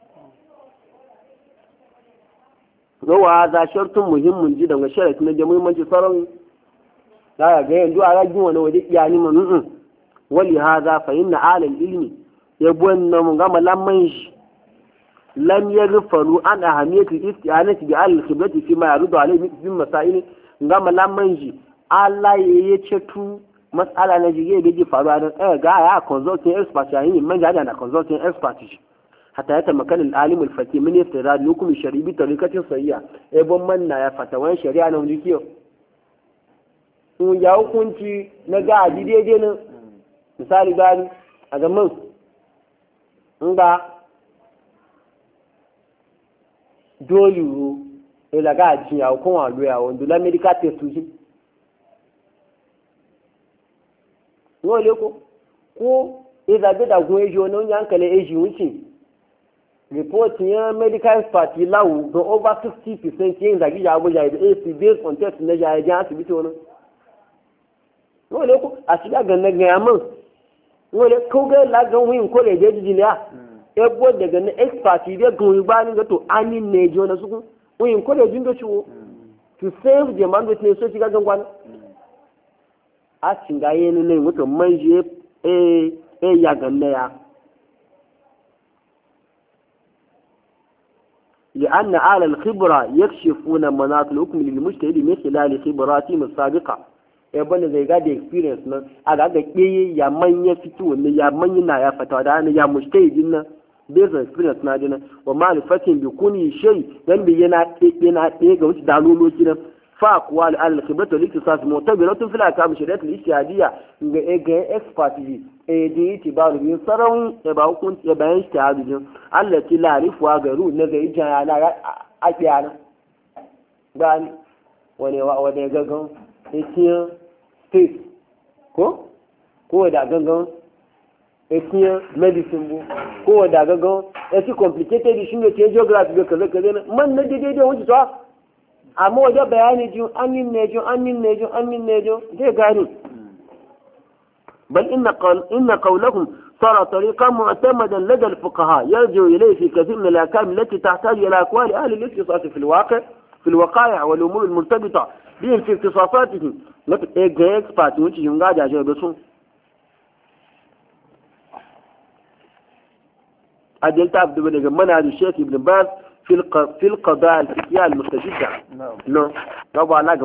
wa za shartun muhimmin ji daga sharati na muhimmanci sauran za ga yanzu a ragin wani waje iyani mun wali hadha fa inna alal ilmi yabun mun ga malaman shi lam yaghfaru an ahamiyati isti'anati bi al khibrati fi ma yarudu alayhi min masail ga malaman shi Allah ya cetu mas'ala na jige da ji faruwa dan ga ya consulting expert yayin man ga da consulting expert shi hatta ya tamakana al-alim al-faqih min iftirad hukum shari'i bi tariqatin sahiha e bon man na ya fatawan shari'a na wani kiyo kun ya hukunci na ga aji daidai nan misali gani a ga man in ba dole ro e la ga aji ya hukun wa lo ya won la medical test ji no le ko e da da gun ejo no yankale eji wuce report ya medical expert lawu ga over 60% yin zagi ya abuja da AC based on test na ya asibiti wani wale ko a shiga ganna ga yamin wale ko ga la ga win ko le je jiliya e bo daga na expert da gun ba ni ga to anin ne jo na su win ko le jindo ciwo to save the man with ne so shiga gangwan a cinga yin ne mutum manje ya ganna ya لأن أهل الخبرة يكشفون مناط الحكم للمجتهد من خلال خبراتهم السابقة يبقى زي قاعد experience na aga ga kiyi ya manya fito ne ya manya na ya fata da ne ya mujtahid na based on experience na dina wa ma'rifatin bi kuni shay dan bi yana ga wuce daloloci na fa aqwal al khibratu al iktisas mu'tabiratun fil ahkam shari'at al ijtihadiyya ga expert da itibaru bin sarawin ya ba hukunci ya bayan shi ta bijin allati la rifuwa garu na zai jaya na a kiyana gani wani gangan ekiyan state ko da gangan ekiyan medicine bu ko da gangan eki complicated shi ne ke geography ga kaza kaza na man na daidai wuce to amma wajen bayani jin amin ne jo zai gani بل إن قولهم صار طريقا معتمدا لدى الفقهاء يرجع إليه في كثير من الأحكام التي تحتاج إلى أقوال أهل الاختصاص في الوقائع والأمور المرتبطة بهم في اختصاصاتهم مثل إكسبات وانت ينقاد عشان بسون أجل تعبد بلغ منهج الشيخ ابن باز في القضاء الفقهية المستجدة نعم طبعا لا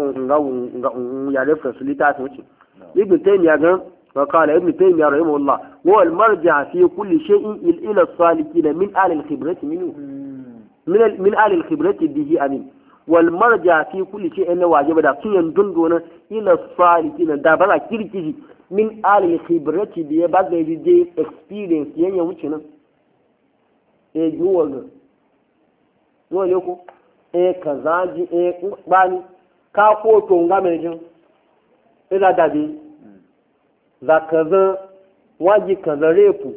يعرف رسوليتات وانت ابن تيمية وقال ابن تيمية رحمه الله هو المرجع في كل شيء إلى الصالحين من آل الخبرة منه من آل الخبرة به أمين والمرجع في كل شيء أنه واجب دا سين دندون إلى الصالحين دا بلا كيركي من آل الخبرة به بعد دي experience يعني وچنا جوه يوكو كزاجي باني كاكو تونغا ميجن إذا دادي za kaza waji kaza refu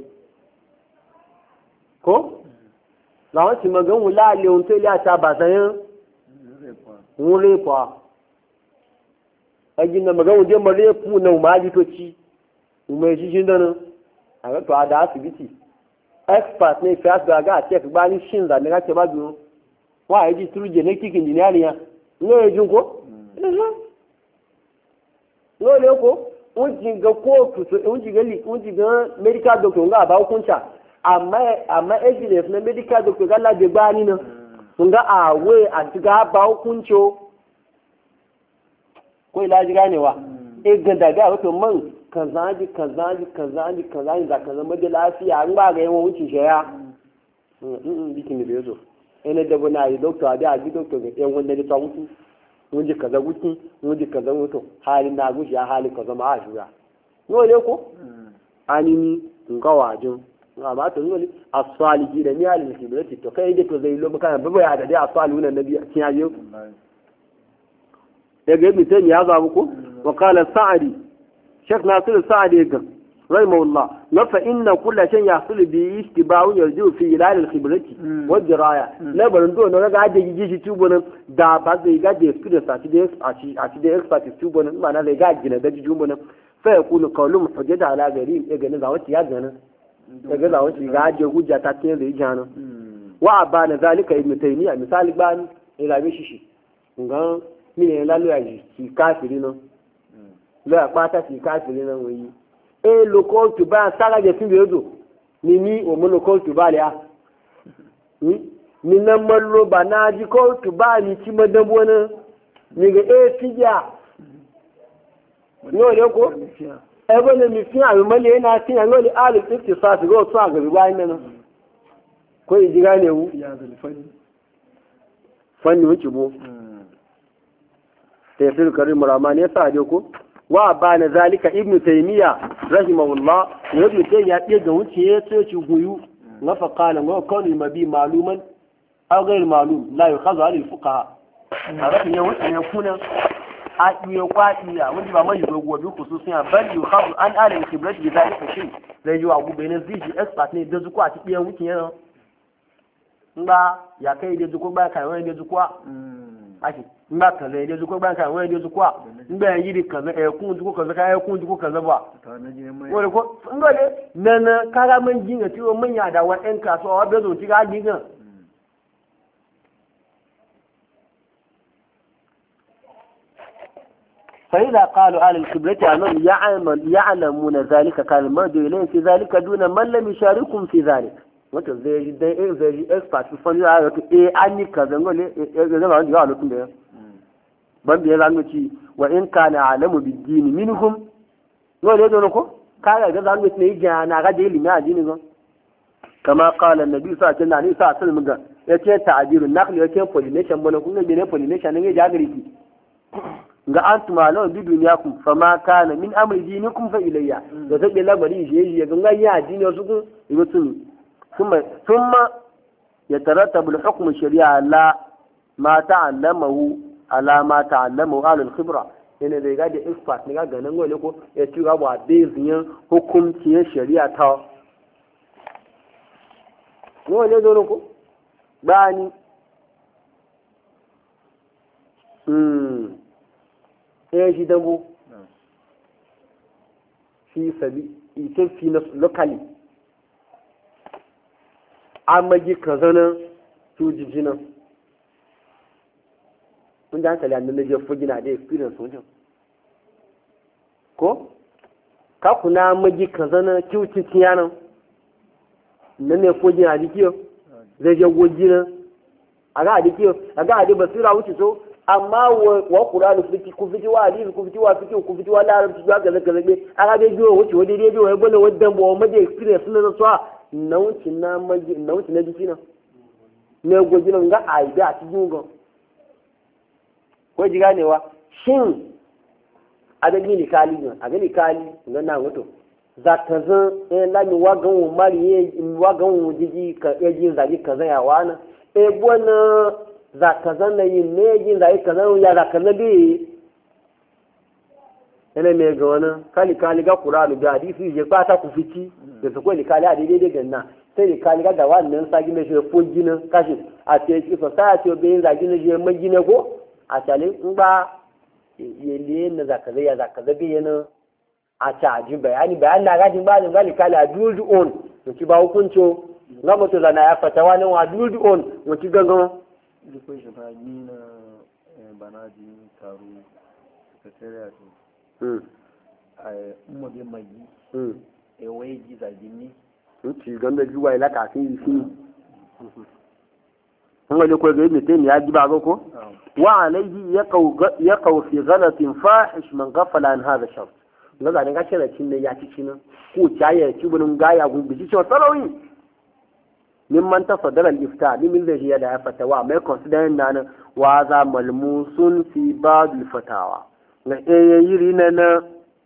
ko na wọ́n ti mọ̀gán wù láàlẹ́ ohun tó ilé àti àbàtàyán wọ́n refu a ẹjì na mọ̀gán wù dé mọ̀ refu na wù máa jí tó chi wù mọ̀ ìṣíṣí dáná àrẹ́tọ̀ àdá àsìbìtì expert ní ìfẹ́ àti àgá àti ẹ̀fẹ̀ bá ní ṣìnzà ní láti ẹ̀bá dùn wọ́n àyẹ́jì through genetic engineering ya ní èjì ńkọ́ ní ó kó wọ́n ga kotu wọ́n ga medical doctor nga ba hukunta amma evidence na medical doctor ga la gba ni na nga awe àti ga ba hukuncio ko ilaji ganewa e ga daga wato man kazaji za ka zama da lafiya an ba ga yawan wuce shaya jikin da ya zo ina da bana yi doktor abi abi doktor ga yan wanda ta mutu mun ji kaza wuki mun ji kaza mutu halin na gushi ya halin kaza ma a shura no ne ko anini nga wajin nga ba to ne asalihi da miyal mushibati to kai da to zai lo maka ba ya da dai asalihu na nabi kin yaje daga ibn taymiya ya zabu ko wa qala sa'di shaykh nasir sa'di ga rahimahullah la fa inna kull shay yahsul bi istibahu yarju fi ilal al khibrati wa diraya la barin do no ga da gigi shi tubonin da ba zai ga da experience a ci da expert tubonin ma na zai ga gina da tubonin fa yakunu qawlum hujjata ala gari ya gani za wata ya gana daga za wata ga da hujja ta ce zai jana wa abana zalika ibn taymiya misali bani ila bi shi ngan mine lalu ya shi kafiri no la pata shi kafiri no wi e local to ba sala je fin bezo ni o mo local to ba ya ni na mallo ba na ji ko to ba ni ci madan bona ni ga e tiya no le ko e bo ne mi fi ayo male na tin ayo le alu iktisas go so aga bi ba ina ko yi diga ne wu fanni wuce bo tafsir karim rahmani ya sa ko wa bana zalika ibnu taymiya rahimahullah ibnu taymiya ya ga wuce ya ce ci guyu na fa qala wa kanu mabi maluman aw ghayr malum la yukhadhu al fuqaha arafin ya wuce ya kuna a iya kwatiya wanda ba mai dogo bi khususiya bal yukhadhu an al khibrat bi zalika shay zai yi wa gube ne ziji expert ne da zuku a ci biyan wuce yana ba ya kai da zuku ba kai wani da zuku ake ngba kan le dezu ko ban kan we dezu kwa ngba yiri kan e kun duko kan ka e kun duko kan ba wole ko ngole nana kaga man jinga ti o manya da wa en ka so wa bezo ti ga dinga فإذا قالوا آل الخبرة أنهم يعلمون ذلك كان المرجو إليه في ذلك دون من لم يشاركهم في ذلك wato zai ji dai zai ji expert fun ya ga an yi kaza ngole ya zama wanda ya lokacin da ban da ya zanu ci wa in kana alamu bid-din minhum ngole don ko ka ga zanu ci ne ga na ga da ilimi addini go kama qala annabi sallallahu alaihi wasallam ga yace ta'birun naql yace pollination bana kun ga ne pollination ne ga gariki ga antum alaw bi dunyakum fama kana min amri dinikum fa ilayya da take labari je ga ya addini wasu kun ibutun ثم يترتب الحكم الشريعي على ما تعلمه أهل الخبرة yana da ga da expert ne ga ganin wale ko ya ci ga ba bezin hukuncin shari'a ta wale zo ko bani shi dabo shi sabi ita fi na locally amaji kazanan tujijinan kun ji hankali annan na je fugina da experience wajen ko ka kuna amaji kazanan kiwucin yanan nan ne fugina da kiyo zai je gojinan a ga da kiyo a ga da basira wuce so amma wa qur'ani ku fiti wa hadisi ku fiti wa fiti ku fiti wa larabci ga ga zabe a ga dai biyo wuce wani dai biyo ya bane wadan ba ma da experience na so nauci na jiki na ne gwaji nan ga aida a cikin gan ko ji ganewa shin a da gini kali ne a gani kali ga na wato za ka zan lami wagan mu mari wagan mu jiji ka yaji zagi ka zan yawa na bona za ka zan na yin ne yin zagi ka zan ya za ka na bi ene me ga wani kali ga qur'anu da hadisi je ba ta ku fiti da su kwali kali a daidai ganna sai kali ga wannan sagi ne shi ko ginin kashi a ce ki society be zagi ne je magine ko a tale in ba yele na zaka zai ya zaka zabe yana a caji bayani na gajin ba ne gali kali a dudu on to ki ba hukunco na mutu zana ya fata wani wa dudu on mutu gangan duk shi ba ni na banaji taro secretariat umma bi magi wai ji zagin ni ci ganda juwa ila kafin yi shi kuma da kwa gari mutum ya ji ba ko wa alaihi ya kawo fi ghalatin fahish man ghafala an hadha shart ga zanen ga sharacin ne ya cici nan ko caye ci bunin gaya gun biji cewa sarawi mimman tafaddala al-ifta min zai ya da ya fatawa mai consider nan wa za malmusun fi ba'd al-fatawa na yiri na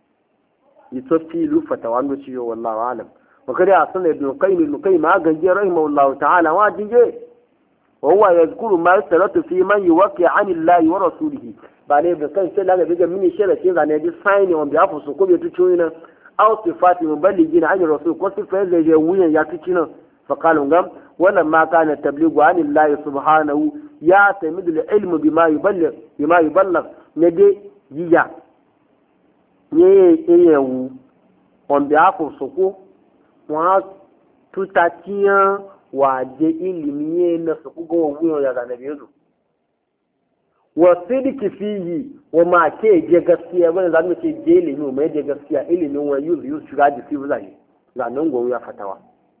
yitofi lu fatawa ndo ciyo wallahi alam wa kada asana ibn qayyim ma ganje rahimahullahu ta'ala wa jinje wa huwa yazkuru ma yasratu fi man yuwaqi 'an Allah wa rasulihi ba ne da kan sai daga biga mini sharati ga ne ji sign on behalf of ko be tuci nan aw sifati muballigina 'an rasul ko sifai da je wuyan ya tuci nan fa qalu ngam wannan ma kana tablighu 'an Allah subhanahu ya tamidu al-ilm bima yuballigh ne de yiya ne eyewu on behalf of soko wa tutatiyan wa je ilimi na soko go wuyo ya ga nabi yanzu wa sidiki fihi wa ma ke je gaskiya wanda za mu ce je ilimi mai je gaskiya ilimin wa yuzu shiga ji fi zai ga nan go ya fatawa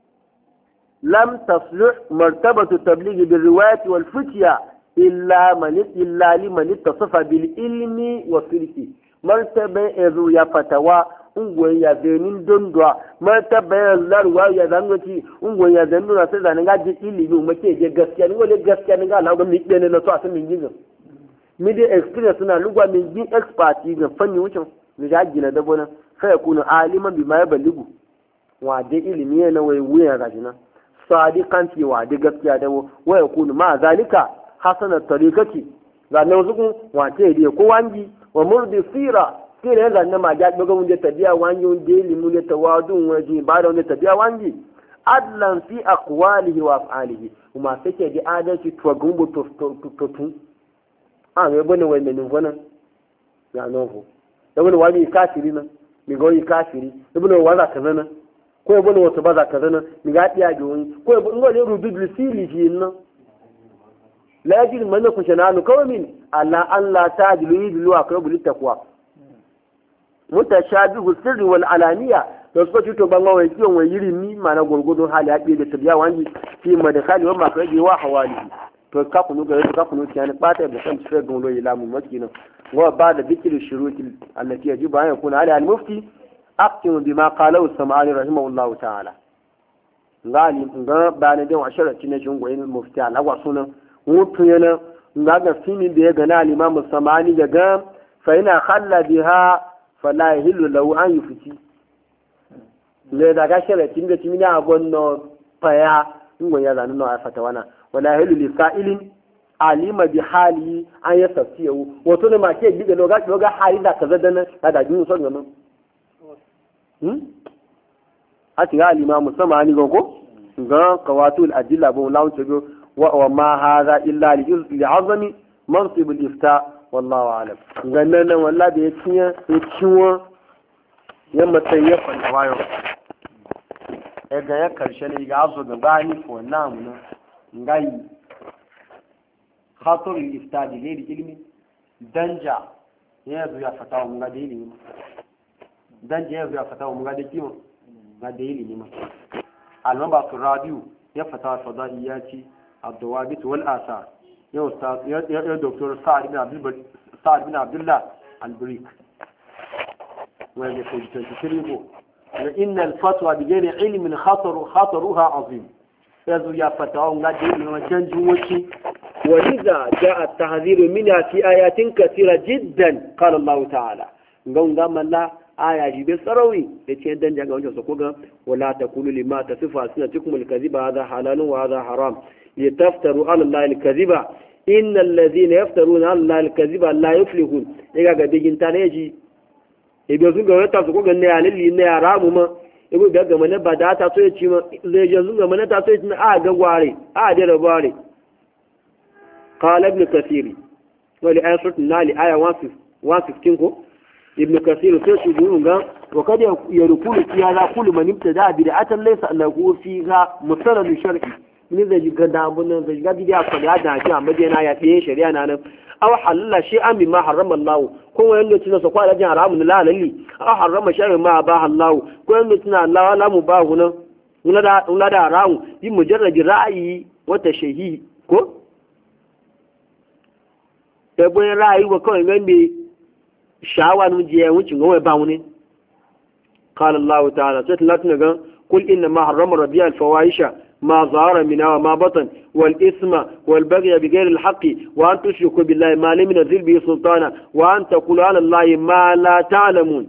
lam tasluh martabatu tabligh bil riwayat wal futya illa liman ittasafa bil ilmi wa sidiki martaba ezu ya fatawa ungwe ya zenin dondwa martaba ya larwa ya zangoci ungwe ya zanuna sai zanin gaji ilimi make je gaskiya ni wale gaskiya ni ga Allah ga mi dene na to asan min jin mi de experience na lugwa min jin expert ga fanni wucin mi ga gina da bona fa yakunu aliman bima yabaligu wa de ilimi na wai wuya ga jina sadiqan fi wa de gaskiya da wa yakunu ma zalika hasana tariqati ga nan su wa ce de ko wangi wa murdi sira kila yanzu na ma ja dogon wanda tabiya wangi wanda ilimu ne tawadun waje ba da wanda tabiya wangi adlan fi aqwalihi wa af'alihi kuma take da adalci to gumbu to tun a ga bane wai menin gona ya novo da wani wani kafiri nan mi goyi kafiri ibn waza kaza nan ko ibn wata baza kaza nan mi ga diya ga wani ko ibn ngole rududu silihi nan la yajid man yakushana qawmin alla an la tajlu yidlu aqrabu littaqwa mutashabihu sirri wal alaniya to so to ban wai kiyon wai yiri ni mana gurgudun hali ya da tabiya wani fi madkhali wa makraji wa hawali to ka kunu ga ka kunu tiyani bata da san tsere gon loyi lamu makina wa ba da dhikri shuruti allati yajibu an yakuna ala al mufti aqtimu bima qala as-sam'ani rahimahullahu ta'ala ngali nga bana da washarati ne jungo yin mufti ala wa sunan mutu yana nga ga fini da ya gana al-imam as-sam'ani ga fa ina khalla biha fala yahillu lahu an yufti le daga sharatin da timina agonno paya ngo ya zanu no afata wana wala yahillu li sa'ilin alima bi hali an yasfiyu wato ne ma ke giga loga hali da kaza dana da jin so ngam a tinga al-imam as-sam'ani go ga qawatul adilla bu lawo tego wa ma hadha illa li azami mansib al-ifta wallahu alam gannan nan wallahi da ya ciwo ya matsayi kwanta wayo ga ya karshe ne ga azu ga bani ko namu nan ngai khatar al-ifta da ilmi danja ya zo ya fatawa mun ga da ilimi danja ya zo ya fatawa mun ga da kiyo ga da ilimi ma al-maba rabiu ya fatawa fadaiyati ad-dawabit wal asar yau ya doktor sa'ad bin abdullah al-burik wanda ke 23 ko da innal fatwa bi ghairi ilmin khataruha azim yazu ya fatawa ga dai wajen juwaci wa idza jaa at-tahdhir minha fi ayatin kathira jiddan qala Allah ta'ala ngonga malla aya jibe sarawi da ce dan janga wajen ko ga wala taqulu lima tasifa sunatukum al-kadhiba hadha halalun wa hadha haram litaftaru ala Allah al-kadhiba innal ladhina yaftaruna ala Allah al-kadhiba la yuflihun iga ga digin taneji ebe sun ga wata su ko ganne ya lalli ne ya ramu ma ebe ga ga mana bada ta so ya ci ma le je sun ga mana ta so ya ci a ga gware a da rabare qala ibn kathir wa li ayat an-nal aya 115 ko ibn kathir sai su gurun ga wa kad yarkulu fi hadha kullu man ibtada bid'atan laysa lahu fiha musalal shar'i ni zai ga da abun zai ga bidiya ko da da a madina ya fiye shari'a na nan aw halalla shay'an mimma harrama Allah ko wanda tuna so kwala jin haramun la lalli aw harrama shay'an ma ba Allah ko wanda tuna Allah la mu ba hunan una da haramu bi mujarrad ra'ayi wa tashhi ko da boye ra'ayi wa kawai ngande shawa nu je wucin gowe ba wuni qala Allah ta'ala sai latin ga kul inna ma harrama rabbi al-fawahisha ما ظهر منها وما بطن والإثم والبغي بغير الحق وأن تشركوا بالله ما لم ينزل به سلطانا وأن تقولوا على الله ما لا تعلمون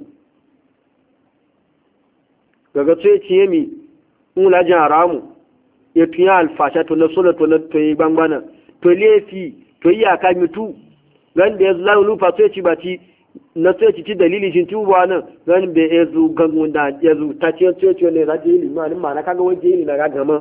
daga tsaye ciye mi ula jan haramu ya tuya alfasha to na sola to yi bangbana to lefi to yi aka mitu gan da ya zula lufa tsaye ci bati na tsaye ci dalili jin tuba nan gan da ya zu gangun da ya zu ta ce tsaye ne za ta yi limanin ma na kaga wajen yi na gagama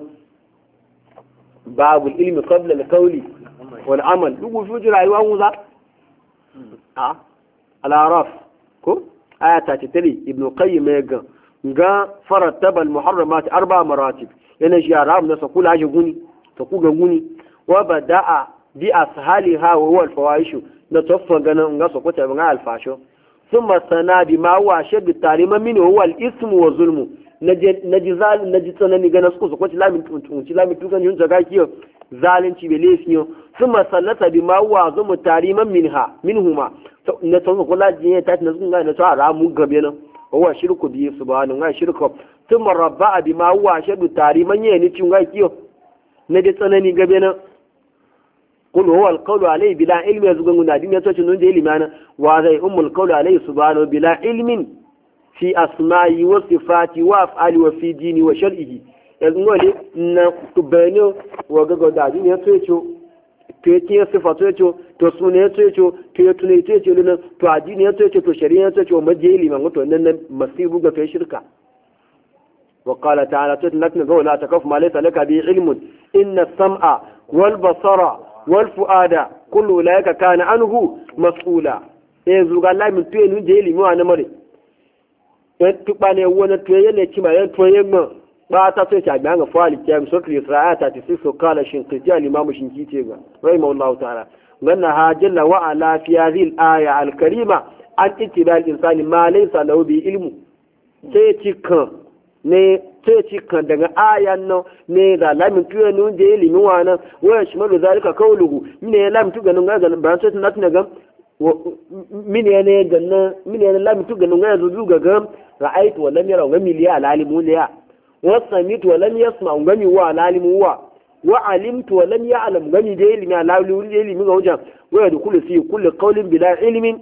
babu ilmi qabla al-qawli wal amal dubu fuji rayuwa mu za a al-araf ko aya ta ce tare ibnu qayyim ya ga farattaba al-muharramat arba maratib yana shi haram na sakula shi guni ta ku ga guni wa bada'a bi ashaliha wa huwa al-fawahish na toffa ganan ga sokota ban al-fasho thumma sana bi ma huwa shaddu tarima min huwa al-ismu wa zulmu naji tsanani ga nasu su kwaci lamin tukan yun jaga kiyo zalunci bai lefiyo sun masallata bi ma wa zo mu tariman minhuma na tsawon kula jiye ta na sun gane ta ramu gabe nan wa shirku bi subhanahu wa shirku sun marabba bi ma wa shadu tariman yayi ni cin ga kiyo na da tsanani gabe nan قل هو القول عليه بلا علم يزغن غنادين يتوچ نون دي علمانا وهذا ام القول عليه سبحانه بلا علم في أسمائه وصفاته وأفعاله وفي دينه وشرعه يقول إن تبينه وقال دادين يتوچو تيتي صفاته يتوچو تسمونه يتوچو تيتونه يتوچو لنا تعدين يتوچو تشريع يتوچو مجيلي من قلت أننا مسيبه في شركة وقال تعالى تتلك نقول لا تكف ما ليس لك به علم إن السمع والبصر والفؤاد كل أولئك كان عنه مسؤولا يزوغ الله من توين جيلي مو أنا مري tukwane wani tuye ne kima yan tuye ma ba ta so ta ga fa'ali kiyam sura Isra'a ta tisi so kala shinqiti al-imam shinqiti ga rahimahullahu ta'ala ganna hajalla wa ala fi hadhihi al-aya al-karima an ittiba al-insani ma laysa lahu bi ilmu sai cikan daga ayan nan ne da lamin tuye nun je ilimi wana wa shimalu zalika qawluhu mine lamin tu ganin ga ban sai na tunaga mine ne lamin tu ganin ga zuzu ga ra'aitu wa lam yara ngami liya alalimu liya wa samitu wa lam yasma ngami wa alalimu wa alimtu wa lam ya'lam ngami da ilimi alalimu da ilimi ga wajen wa yadkhulu fi kulli qawlin bila ilmin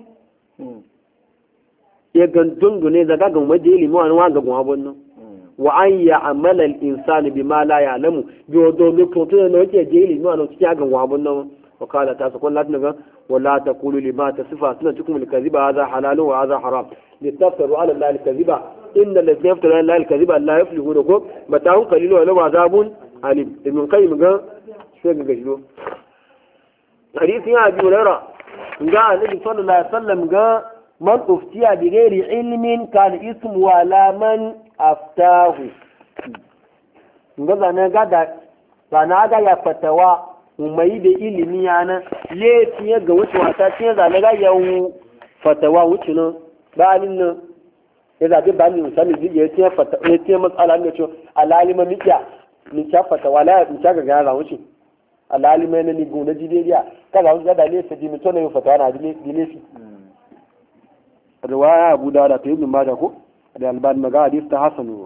ya gandun ne daga ga mu da ilimi wa ga gwa bonno wa an ya'mala al-insanu bima la ya'lamu bi wado ko to ne yake da ilimi wa cikin ga gwa bonno وقال تعالى قل لا ولا تقولوا لما تصف ألسنتكم الكذب هذا حلال وهذا حرام لتفتروا على الله الكذب إن الذين يفترون على الله الكذب لا يفلحون متاع قليل ولو عذاب أليم ابن القيم قال شو قال حديث يا أبي هريرة قال النبي صلى الله عليه وسلم قال من أفتي بغير علم كان اسمه على من أفتاه قال أنا قاعد يا فتوى mai da ilimi yana laifin ga wuce wata ce zane ga yawon fatawa wuce nan bayanin nan ya zaɓi ba ni misali zai ya ce matsala ne ce alalima mikiya ni ca fatawa la ya ca ga gara wuce alalima na ni gona jideriya kaga wuce da laifin ji mutum na yin fatawa na laifi riwaya abu da ta yi bin mada ko da albani maga hadis ta hasanu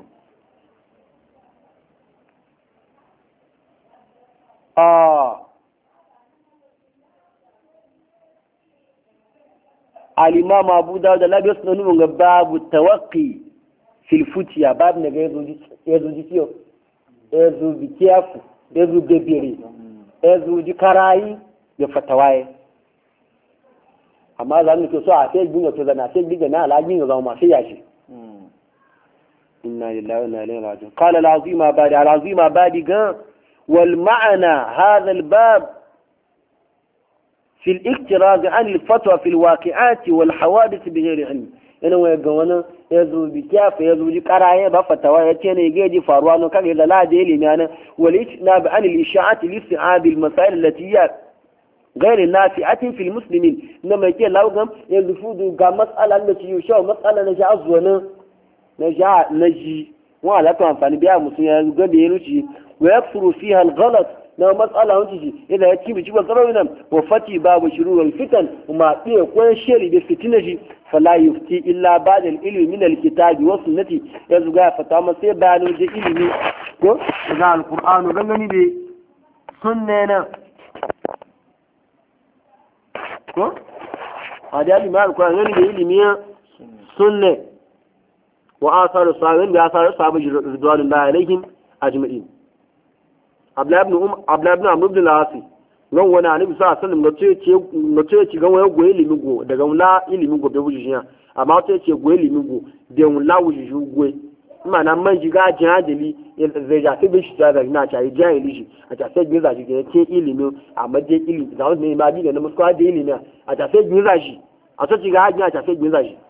al-imam abu dawud da labiyas na nuna ga babu tawaqi fil futiya babu ne ga yazo jikiyo yazo bikiyafu yazo bebere yazo jikarai ya fatawaye amma zan ke so a sai ginga to zana sai ginga na alajin ga zama sai yashi inna lillahi wa inna ilaihi raji'un qala al-azima badi al-azima badi ga والمعنى هذا الباب في الاكتراض عن الفتوى في الواقعات والحوادث بغير علم ina waya ga wani ya zo bi kyafa ya zo ji karaye ba fatawa ya ce ne ga ji faruwa no kaga da la da ilimi ana walitna bi an al-isha'at li isti'ab al-masail allati hiya غير نافعة في المسلمين انما يجي لو ya zufudu ga mas'alan da ci yusha mas'ala na ja azwana na ji wa la to amfani biya musun ya ga da yaruci ويكثر فيها الغلط na matsala wanci shi idan ya cibi cikin sarari nan wa fati babu shiruwar fitan ma ɗaya kwan shari da fitina shi fala yufti illa ba da ilimi min alkitabi wa sunnati ya zuga ya fata ma sai bayanin da ilimi ko daga alqur'anu gangani da sunne na ko hadali ma alqur'anu gangani da ilimi sunne wa asaru sahabin da asaru sahabi ridwanullahi alaihim ajma'in abla ibn amr ibn al-as ran wani annabi sallallahu alaihi wasallam gace ci ga wani goyi ilimi go daga la ilimi go be wujiya amma to ce goyi ilimi go de la wuji goyi mana man jiga jahili zai ja sai bishi da na ta yi jahili shi a ta sai gina shi ke ce ilimi amma je ilimi da wani ma bi da na muska da ilimi a ta sai gina shi a to ci ga a ta sai gina shi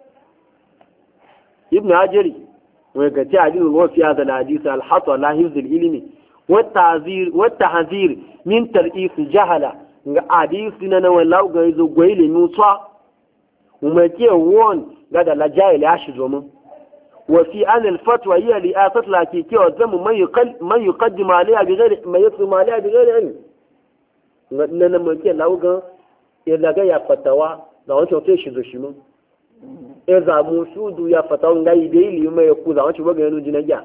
ibn hajari wai ga ta hadisi wa fi hadha al-hadith al-hatta la hifz al-ilmi wa tahzir min tar'is jahala ga hadisi na wallahu ga zo goyile mu tsa kuma ke won ga da la jahili ya shi domin wa fi an al-fatwa hiya li asat la ki ke wa zamu man yuqaddim alayha bi ghairi ma yaqdim alayha bi ghairi ilm nan mun ke lawo ga ya daga ya fatawa da wancan sai shi zo shi mun za mu shudu ya fata nga ide ili mai ku za wancin baga yanu jinajja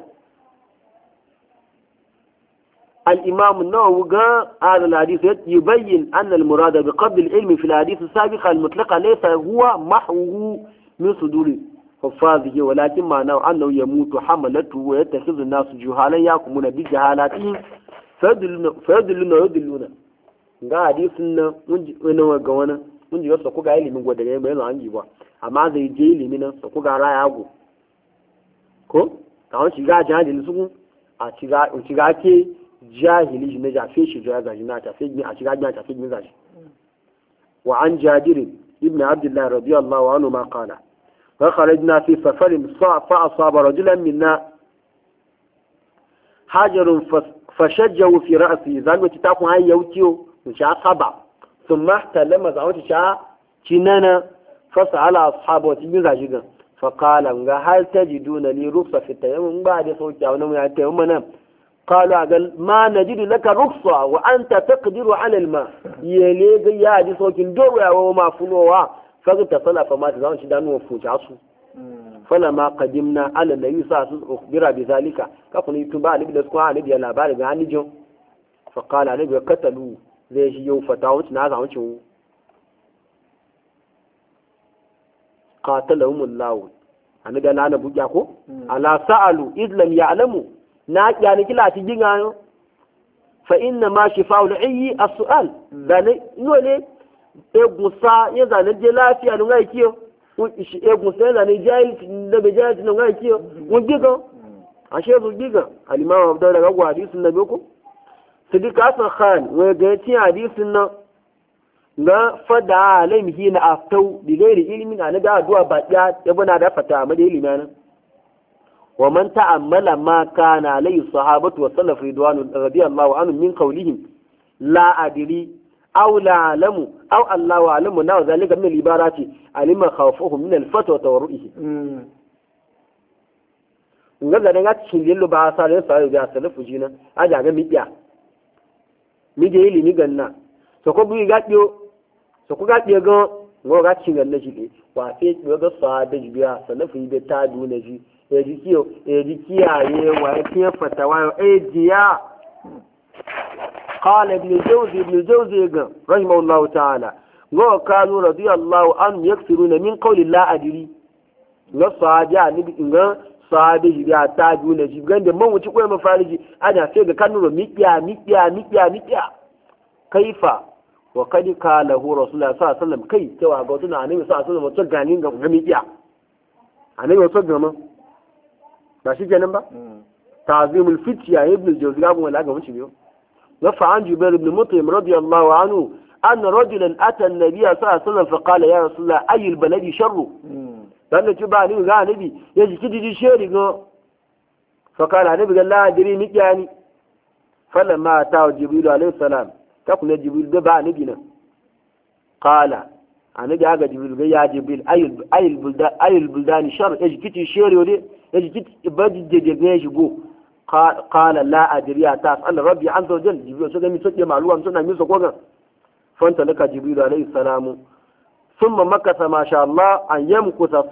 al-imam an-nawawi ga hada al-hadith yubayyin anna al-murad bi qabd al-ilm fi al-hadith as-sabiq al-mutlaqa laysa huwa mahwu min suduri huffazihi walakin ma'nahu annahu yamutu hamalatu wa yattakhidhu an-nas juhalan yakumuna bi jahalatihim fayadilluna ga hadithin nan mun ga wannan mun ji wasu ku ga ilimin gwada ga bayan an ji ba amma zai je ilimi nan su kuga raya go ko ta wani shiga jahili su a shiga ke jahili shi na jafe shi ya gaji na tafe gini a shiga gina tafe gini zashi wa an jabirin ibn abdullahi radiyallahu anhu ma qala wa kharajna fi safarin fa asaba rajulan minna hajarun fashajjahu fi ra'si zan wuce ta kun hayi yautiyo mu sha saba thumma talama za wuce sha cinana فسأل أصحابه تجمع جدا فقال هل تجدون لي رخصة في التيمم بعد صوت يوم يتيمم قالوا ما نجد لك رخصة وأنت تقدر على الماء يلي يا دي صوت الدور وما فلوها فاغتسل فما تزال شدان وفوجاسو فلما قدمنا على النبي صلى الله عليه وسلم أخبر بذلك كفن يتبع نبي لسكوا نبي لا بارك عن نجو فقال نبي قتلوا ليش يوم فتاوت نازع وشو qatalahum Allah annabi ana buja ko ala sa'alu id lam ya'lamu na yani kila ti jinga fa inna ma shifa'u al-ayyi as-su'al dane nole e gusa ya zane je lafiya no ngai kiyo e gusa ya zane jahil da be jahil no ngai kiyo mun diga ashe zu diga al-imam Abdullah daga go hadisin nabi ko Siddiq Hasan Khan wai ga ci hadisin nan ga fada alaimihi na aftau bi gairi ilimin ana da addu'a ba ya bana da fata amma da ilimi nan wa man ta'ammala ma kana alayhi sahabatu wa salaf ridwanu radiyallahu anhum min qawlihim la adri aw la alamu aw Allahu alamu na zalika min al-ibarati alima khawfuhum min al-fatwa wa tawarruhi ngalla da ga cikin lillo ba sa da sai da salafu jina aja ga midiya mi da ilimi ganna so ko bi gaddo so ku gaɗe ga ngo ga cin ganna shi ne wa fe ga sa da biya salafi da ta duna shi e ji kiyo e ji kiyaye wa ke fatawa e jiya qala ibn jawzi ga rahimahullahu ta'ala ngo kanu radiyallahu an yaksiruna min qawli la adri ngo sahabi ani ga sahabi da ta duna shi ganda man wuci koyi mafariji ana fe ga kanu miƙiya kaifa wa kadi kalahu rasulullah sallallahu alaihi wasallam kai cewa ga tuna annabi sallallahu alaihi wasallam to ganin ga miƙiya annabi wato gama ba shi kenan ba ta'zimul fitya ibn jawziya kuma la ga wuce biyo wa fa an jubair ibn mut'im radiyallahu anhu anna rajulan ata an-nabiy sallallahu alaihi wasallam fa qala ya rasulullah ayyul baladi sharru dan da ba ni ga annabi ya ji kidi sheri go fa qala annabi ga la adri miƙiyani falamma ta jibril alaihi salam ta kula jibril da ba annabi nan qala annabi aga jibril ga ya jibril ayil buldani shar ya jikiti sheri wode ya jikiti baji de ne shigo قال لا أدري أسأل ربي عز وجل. جبريل سوى ميسوك معلومة سنة ميسوك وغن. فانطلق جبريل عليه السلام ثم مكث ما شاء الله أن يمكث